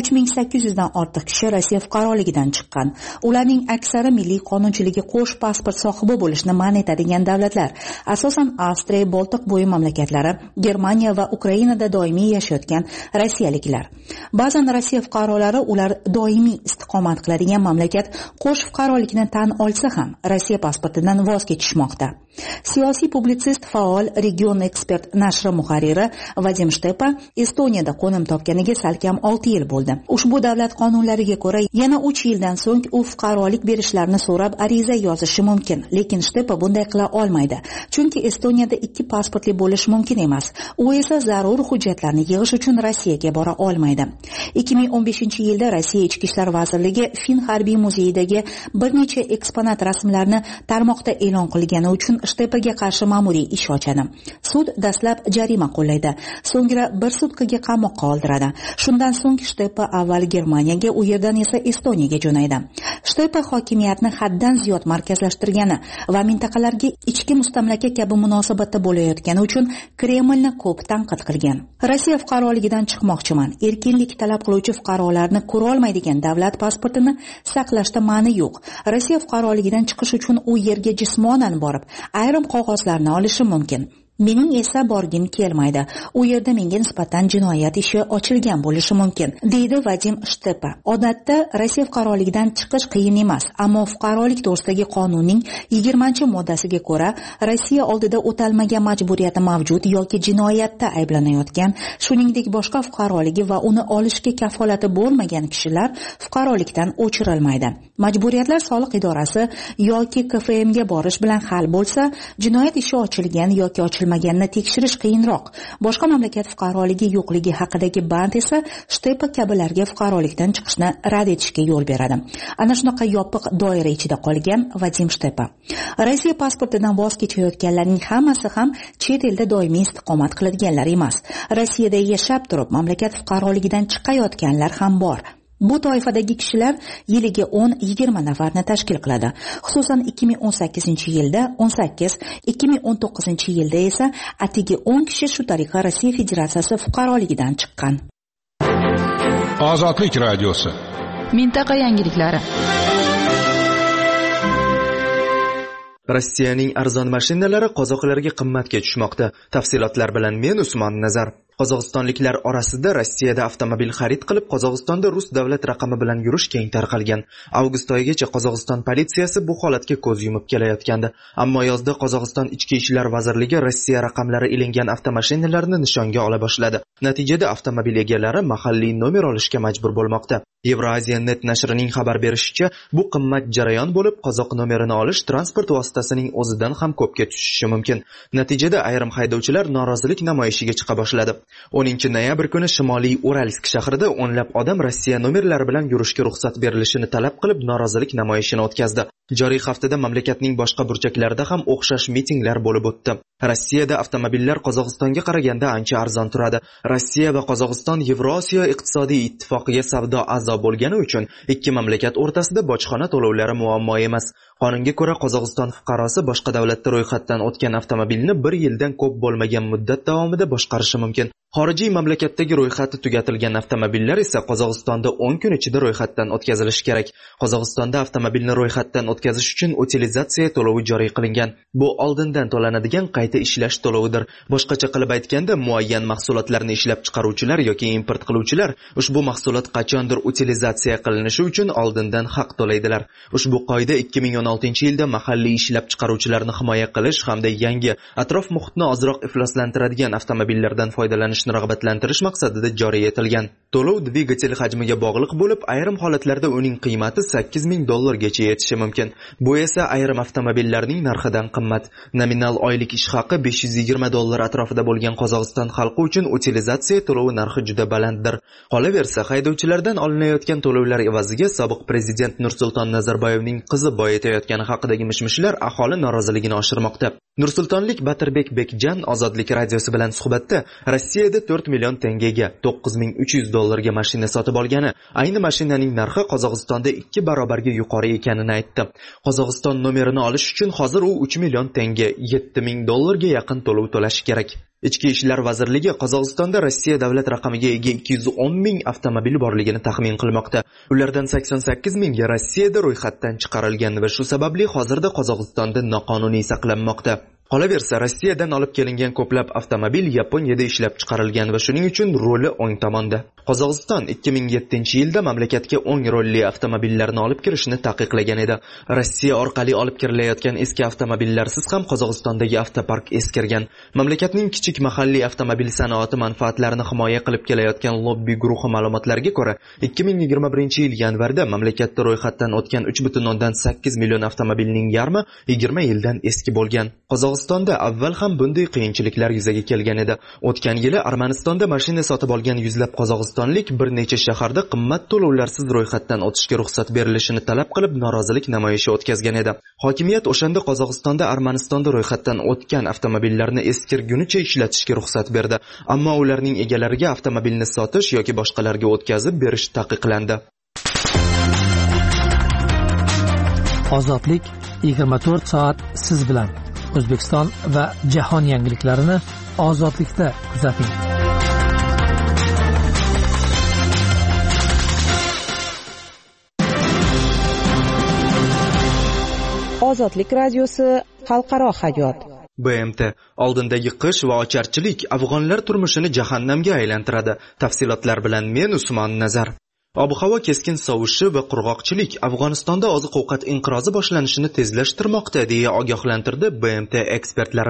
3800 dan ortiq kishi Rossiya fuqaroligidan chiqqan. Ularning aksari milliy qonunchiligi qo'sh pasport sohibi bo'lishni man etadigan davlatlar, asosan Avstriya, Boltiq bo'yi mamlakatlari, Germaniya va Ukrainada doimiy yashayotgan rossiyaliklar. Ba'zan Rossiya fuqarolari ular doimiy istiqomat qiladigan mamlakat qo'sh fuqarolikni tan olsa ham Rossiya pasportidan voz kechishmoqda. Siyosiy publitsist, faol Region Expert nashri muharriri Vadim Shtepa Estoniyada qo'nim topganiga salkam 6 yil bo'ldi. Ushbu davlat qonunlariga ko'ra yana 3 yildan so'ng u fuqarolik berishlarini so'rab ariza yozishi mumkin, lekin Shtepa bunday qila olmaydi, chunki Estoniyada 2 pasportli bo'lish mumkin emas. U esa zarur hujjatlarni yig'ish uchun Rossiyaga bora olmaydi. 2015-yilda Rossiya Ichki ishlar vazirligi Fin harbiy muzeyidagi bir necha eksponat rasmlarni tarmoqda e'lon qilgani uchun Shtepaga qarshi ma'muriy ish ochadi. Sud dastlab jarima qo'llaydi, so'ngra bir sutkaga qamoqqa oldiradi. Shundan so'ng Shtepa avval Germaniyaga, u yerdan esa Estoniyaga jo'naydi. Shtepa hokimiyatni haddan ziyod markazlashtirgani va mintaqalarga ichki mustamlaka kabi munosabatda bo'layotgani uchun Kremlni ko'p tanqid qilgan. Rossiya fuqaroligidan chiqmoqchiman. Erkinlik talab qiluvchi fuqarolarni ko'ra olmaydigan davlat pasportini saqlashda ma'ni yo'q. Rossiya fuqaroligidan chiqish uchun u yerga jismonan borib, ayrim qog'ozlarni olishi mumkin. Mening esa borgim kelmaydi. U yerda menga nisbatan jinoyat ishi ochilgan bo'lishi mumkin, deydi Vadim Shtepa. Odatda Rossiya fuqaroligidan chiqish qiyin emas, ammo fuqarolik to'g'risidagi qonunning 20-moddasiga ko'ra, Rossiya oldida o'talmagan majburiyati mavjud yoki jinoyatda ayblanayotgan, shuningdek boshqa fuqaroligi va uni olishga kafolati bo'lmagan kishilar fuqarolikdan o'chirilmaydi. Majburiyatlar soliq idorasi yoki KFMga borish bilan hal bo'lsa, jinoyat ishi ochilgan yoki ochilmaganini tekshirish qiyinroq. Boshqa mamlakat fuqaroligi yo'qligi haqidagi band esa Shtepa kabilarga fuqarolikdan chiqishni rad etishga yo'l beradi. Ana shunaqa yopiq doira ichida qolgan Vadim Shtepa. Rossiya pasportidan voz kechayotganlarning hammasi ham chet elda doimiy istiqomat qiladiganlar emas. Rossiyada yashab turib mamlakat fuqaroligidan chiqayotganlar ham bor. Bu toifadagi kishilar yiliga 10-20 nafarni tashkil qiladi. Xususan 2018-yilda 18, 2019-yilda esa atigi 10 kishi shu tariqa Rossiya Federatsiyasi fuqaroligidan chiqqan. Ozodlik radiosi. Mintaqa yangiliklari. Rossiyaning arzon mashinalari qozoqlarga qimmatga tushmoqda. Tafsilotlar bilan men Usmon Nazar. Qozog'istonliklar orasida Rossiyada avtomobil xarid qilib, Qozog'istonda rus davlat raqami bilan yurish keng tarqalgan. Avgust oyigacha Qozog'iston politsiyasi bu holatga ko'z yumib kelayotgandi. Ammo yozda Qozog'iston Ichki ishlar vazirligi Rossiya raqamlari ilingan avtomashinalarni nishonga ola boshladi. Natijada avtomobil egalari mahalliy nomer olishga majbur bo'lmoqda. Euraziya.net nashrining xabar berishicha, bu qimmat jarayon bo'lib, qozoq nomerini olish transport vositasining o'zidan ham ko'pga tushishi mumkin. Natijada ayrim haydovchilar norozilik namoyishiga chiqa boshladi. 10-noyabr kuni Shimoliy Uralsk shahrida o'nlab odam Rossiya nomerlari bilan yurishga ruxsat berilishini talab qilib norozilik namoyishini o'tkazdi. Joriy haftada mamlakatning boshqa burchaklarida ham o'xshash mitinglar bo'lib o'tdi. Rossiyada avtomobillar Qozog'istonga qaraganda ancha arzon turadi. Rossiya va Qozog'iston Yevrosiyo iqtisodiy ittifoqiga savdo a'zo bo'lgani uchun ikki mamlakat o'rtasida bojxona to'lovlari muammo emas. Qonunga ko'ra Qozog'iston fuqarosi boshqa davlatda ro'yxatdan o'tgan avtomobilni 1 yildan ko'p bo'lmagan muddat davomida boshqarishi mumkin. Xorijiy mamlakatdagi ro'yxati tugatilgan avtomobillar esa Qozog'istonda 10 kun ichida ro'yxatdan o'tkazilishi kerak. Qozog'istonda avtomobilni ro'yxatdan o'tkazish uchun utilizatsiya to'lovi joriy qilingan. Bu oldindan to'lanadigan qayta ishlash to'lovidir. Boshqacha qilib aytganda, muayyan mahsulotlarni ishlab chiqaruvchilar yoki import qiluvchilar ushbu mahsulot qachondir utilizatsiya qilinishi uchun oldindan haq to'laydilar. Ushbu qoida 2016-yilda mahalliy ishlab chiqaruvchilarni himoya qilish hamda yangi atrof muhitni ozroq ifloslantiradigan avtomobillardan foydalanish rag'batlantirish maqsadida joriy etilgan. To'lov dvigatel hajmiga bog'liq bo'lib, ayrim holatlarda uning qiymati $8,000 gacha yetishi mumkin. Bu esa ayrim avtomobillarning narxidan qimmat. Nominal oylik ish haqi $520 atrofida bo'lgan Qozog'iston xalqi uchun utilizatsiya to'lovi narxi juda balanddir. Qolaversa, haydovchilardan olinayotgan to'lovlar evaziga sobiq prezident Nursulton Nazarboyevning qizi boyitayotgan chiqarilayotgani haqidagi mishmishlar aholi noroziligini oshirmoqda. Nursultonlik Batirbek Bekjan Ozodlik radiosi bilan suhbatda Rossiyada 4 million tengaga $9300 mashina sotib olgani, ayni mashinaning narxi Qozog'istonda 2 barobarga yuqori ekanini aytdi. Qozog'iston nomerini olish uchun hozir u 3 million tenge, $7000 ga yaqin to'lov to'lashi kerak. Ichki ishlar vazirligi Qozog'istonda Rossiya davlat raqamiga ega 210 ming avtomobil borligini taxmin qilmoqda. Ulardan 88 mingi Rossiyada ro'yxatdan chiqarilgan va shu sababli hozirda Qozog'istonda noqonuniy saqlanmoqda. Qolaversa, Rossiyadan olib kelingan ko'plab avtomobil Yaponiyada ishlab chiqarilgan va shuning uchun roli o'ng tomonda. Qozog'iston 2007-yilda mamlakatga 10 rolli avtomobillarni olib kirishni taqiqlagan edi. Rossiya orqali olib kirilayotgan eski avtomobillarsiz ham Qozog'istondagi avtopark eskirgan. Mamlakatning kichik mahalliy avtomobil sanoati manfaatlarini himoya qilib kelayotgan lobbi guruhi ma'lumotlariga ko'ra, 2021-yil yanvarda mamlakatda ro'yxatdan o'tgan 3.8 million avtomobilning yarmi 20 yildan eski bo'lgan. Qozog'istonda avval ham bunday qiyinchiliklar yuzaga kelgan edi. O'tgan yili Armanistonda mashina sotib olgan yuzlab qozog'istonlik bir necha shaharda qimmat to'lovlarsiz ro'yxatdan o'tishga ruxsat berilishini talab qilib norozilik namoyishi o'tkazgan edi. Hokimiyat o'shanda Qozog'istonda Armanistonda ro'yxatdan o'tgan avtomobillarni eskirgunicha ishlatishga ruxsat berdi, ammo ularning egalariga avtomobilni sotish yoki boshqalarga o'tkazib berish taqiqlandi. Ozodlik 24 soat siz bilan. O'zbekiston va jahon yangiliklarini Ozodlikda kuzating. Ozodlik radiosi xalqaro hayot. BMT oldindagi qish va ocharchilik afg'onlar turmushini jahannamga aylantiradi. Tafsilotlar bilan men Usmon Nazar. Ob-havo keskin sovishi va qurg'oqchilik Afg'onistonda oziq-ovqat inqirozi boshlanishini tezlashtirmoqda, deya ogohlantirdi BMT ekspertlari.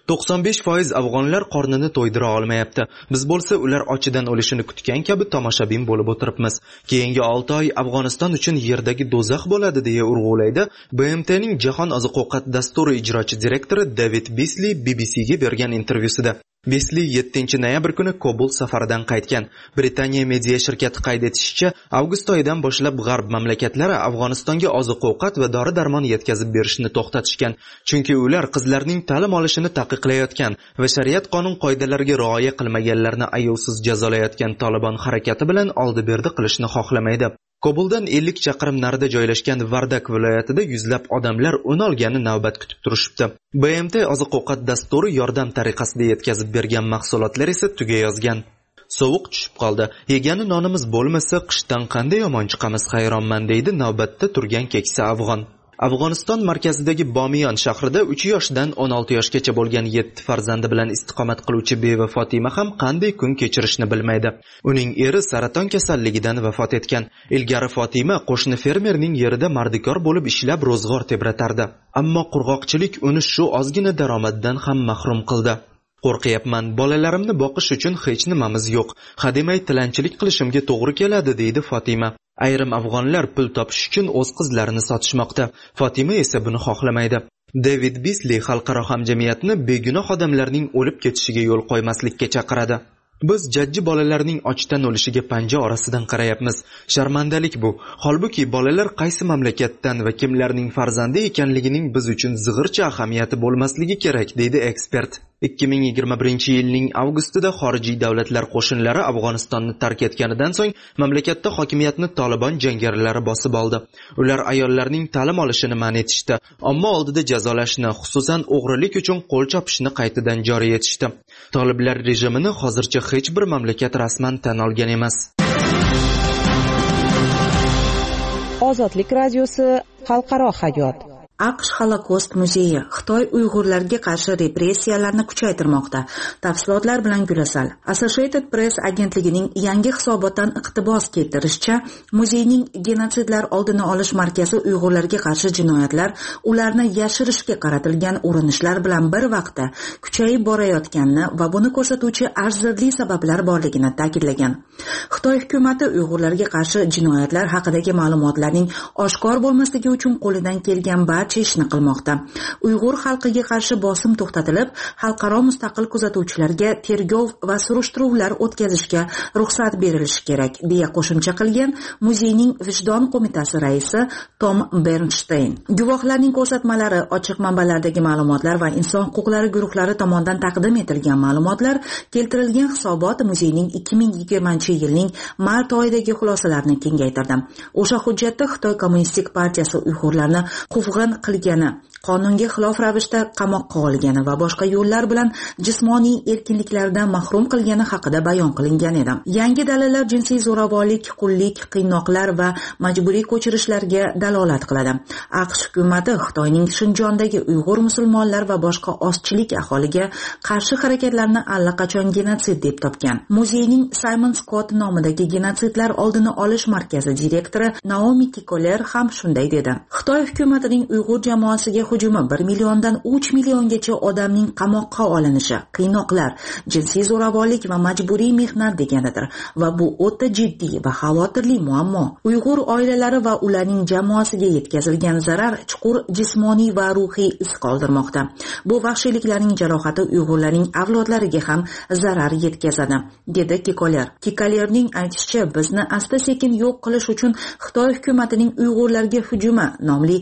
95% afg'onlar qornini to'ydira olmayapti. Biz bo'lsa ular ochidan o'lishini kutgan kabi tomoshabin bo'lib o'tiribmiz. Keyingi 6 oy Afg'oniston uchun yerdagi do'zax bo'ladi, deya urg'ulaydi BMTning Jahon oziq-ovqat dasturi ijrochi direktori David Beasley BBCga bergan intervyusida. Beasley 7-noyabr kuni Kobul safaridan qaytgan. Britaniya media shirkati qayd etishicha, avgust oyidan boshlab g'arb mamlakatlari Afg'onistonga oziq-ovqat va dori-darmon yetkazib berishni to'xtatishgan, chunki ular qizlarning ta'lim olishini taqiqlayotgan va shariat qonun qoidalariga rioya qilmaganlarni ayovsiz jazolayotgan Taliban harakati bilan oldi-berdi qilishni xohlamaydi. Kobuldan 50 chaqirim narida joylashgan Vardak viloyatida yuzlab odamlar o'n olgani navbat kutib turishibdi. BMT oziq-ovqat dasturi yordam tariqasida yetkazib bergan mahsulotlar esa tugayozgan. Sovuq tushib qoldi. Yegani nonimiz bo'lmasa, qishdan qanday yomon chiqamiz hayronman, deydi navbatda turgan keksa afg'on. Afg'oniston markazidagi Bomiyon shahrida 3 yoshdan 16 yoshgacha bo'lgan 7 farzandi bilan istiqomat qiluvchi beva Fatima ham qanday kun kechirishni bilmaydi. Uning eri saraton kasalligidan vafot etgan. Ilgari Fatima qo'shni fermerning yerida mardikor bo'lib ishlab ro'zg'or tebratardi. Ammo qurg'oqchilik uni shu ozgina daromaddan ham mahrum qildi. Qo'rqyapman, bolalarimni boqish uchun hech nimamiz yo'q. Hademay tilanchilik qilishimga to'g'ri keladi, deydi Fatima. Ayrim afg'onlar pul topish uchun o'z qizlarini sotishmoqda. Fatima esa buni xohlamaydi. David Beasley xalqaro hamjamiyatni begunoh odamlarning o'lib ketishiga yo'l qo'ymaslikka chaqiradi. Biz jajji bolalarning ochdan o'lishiga panja orasidan qarayapmiz. Sharmandalik bu. Holbuki bolalar qaysi mamlakatdan va kimlarning farzandi ekanligining biz uchun zig'ircha ahamiyati bo'lmasligi kerak, deydi ekspert. 2021-yilning avgustida xorijiy davlatlar qo'shinlari Afg'onistonni tark etganidan so'ng mamlakatda hokimiyatni Taliban jangarilari bosib oldi. Ular ayollarning ta'lim olishini man etishdi, ammo oldida jazolashni, xususan o'g'rilik uchun qo'l chopishni qaytadan joriy etishdi. Toliblar rejimini hozircha hech bir mamlakat rasman tan olgan emas. Ozodlik radiosi xalqaro hayot. AQSh Holokost muzeyi Xitoy Uyg'urlarga qarshi repressiyalarni kuchaytirmoqda. Tafsilotlar bilan Gulasal. Associated Press agentligining yangi hisobotdan iqtibos keltirishicha, muzeyning genotsidlar oldini olish markazi Uyg'urlarga qarshi jinoyatlar, ularni yashirishga qaratilgan urinishlar bilan bir vaqtda kuchayib borayotganini va buni ko'rsatuvchi arzirli sabablar borligini ta'kidlagan. Xitoy hukumati Uyg'urlarga qarshi jinoyatlar haqidagi ma'lumotlarning oshkor bo'lmasligi uchun qo'lidan kelgan barcha barcha ishni qilmoqda. Uyg'ur xalqiga qarshi bosim to'xtatilib, xalqaro mustaqil kuzatuvchilarga tergov va surishtiruvlar o'tkazishga ruxsat berilishi kerak, deya qo'shimcha qilgan muzeyning vijdon qo'mitasi raisi Tom Bernstein. Guvohlarning ko'rsatmalari, ochiq manbalardagi ma'lumotlar va inson huquqlari guruhlari tomonidan taqdim etilgan ma'lumotlar, keltirilgan hisobot muzeyning 2020-yilning mart oyidagi xulosalarini kengaytirdi. O'sha hujjatda Xitoy Kommunistik partiyasi Uyg'urlarni quvg'in qilgani, qonunga xilof ravishda qamoqqa olgani va boshqa yo'llar bilan jismoniy erkinliklardan mahrum qilgani haqida bayon qilingan edi. Yangi dalillar jinsiy zo'ravonlik, qullik, qiynoqlar va majburiy ko'chirishlarga dalolat qiladi. AQSh hukumati Xitoyning Shinjondagi Uyg'ur musulmonlar va boshqa ozchilik aholiga qarshi harakatlarni allaqachon genotsid deb topgan. Muzeyning Simon Scott nomidagi genotsidlar oldini olish markazi direktori Naomi Tikoler ham shunday dedi. Xitoy hukumatining Uyg'ur jamoasiga hujumi 1 milliondan 3 milliongacha odamning qamoqqa olinishi, qiynoqlar, jinsiy zo'ravonlik va majburiy mehnat deganidir va bu o'ta jiddiy va xavotirli muammo. Uyg'ur oilalari va ularning jamoasiga yetkazilgan zarar chuqur jismoniy va ruhiy iz qoldirmoqda. Bu vahshiyliklarning jarohati Uyg'urlarning avlodlariga ham zarar yetkazadi, dedi Tikoler. Tikolerning aytishicha, bizni asta-sekin yo'q qilish uchun Xitoy hukumatining Uyg'urlarga hujumi nomli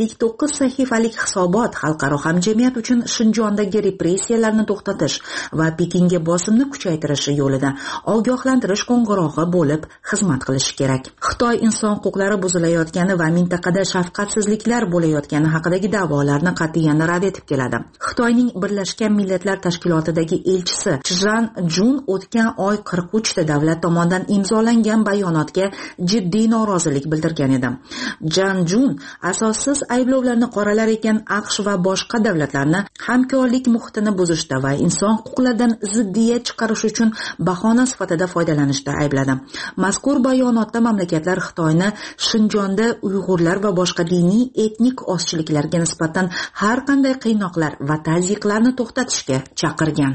59 sahifalik hisobot xalqaro hamjamiyat uchun Shinjondagi repressiyalarni to'xtatish va Pekinga bosimni kuchaytirishi yo'lida ogohlantirish qo'ng'irog'i bo'lib xizmat qilishi kerak. Xitoy inson huquqlari buzilayotgani va mintaqada shafqatsizliklar bo'layotgani haqidagi da'volarni qat'iyan rad etib keladi. Xitoyning Birlashgan Millatlar Tashkilotidagi elchisi Zhan Jun o'tgan oy 43 ta davlat tomonidan imzolangan bayonotga jiddiy norozilik bildirgan edi. Zhan Jun asossiz ayblovlarni qoralar ekan AQSh va boshqa davlatlarni hamkorlik muhitini buzishda va inson huquqlaridan ziddiyat chiqarish uchun bahona sifatida foydalanishda aybladi. Mazkur bayonotda mamlakatlar Xitoyni Shinjonda Uyg'urlar va boshqa diniy etnik ozchiliklarga nisbatan har qanday qiynoqlar va tazyiqlarni to'xtatishga chaqirgan.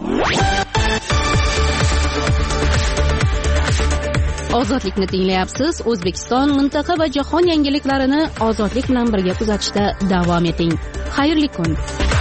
Ozodlikni tinglayapsiz. O'zbekiston, mintaqa va jahon yangiliklarini ozodlik bilan birga kuzatishda davom eting. Xayrli kun.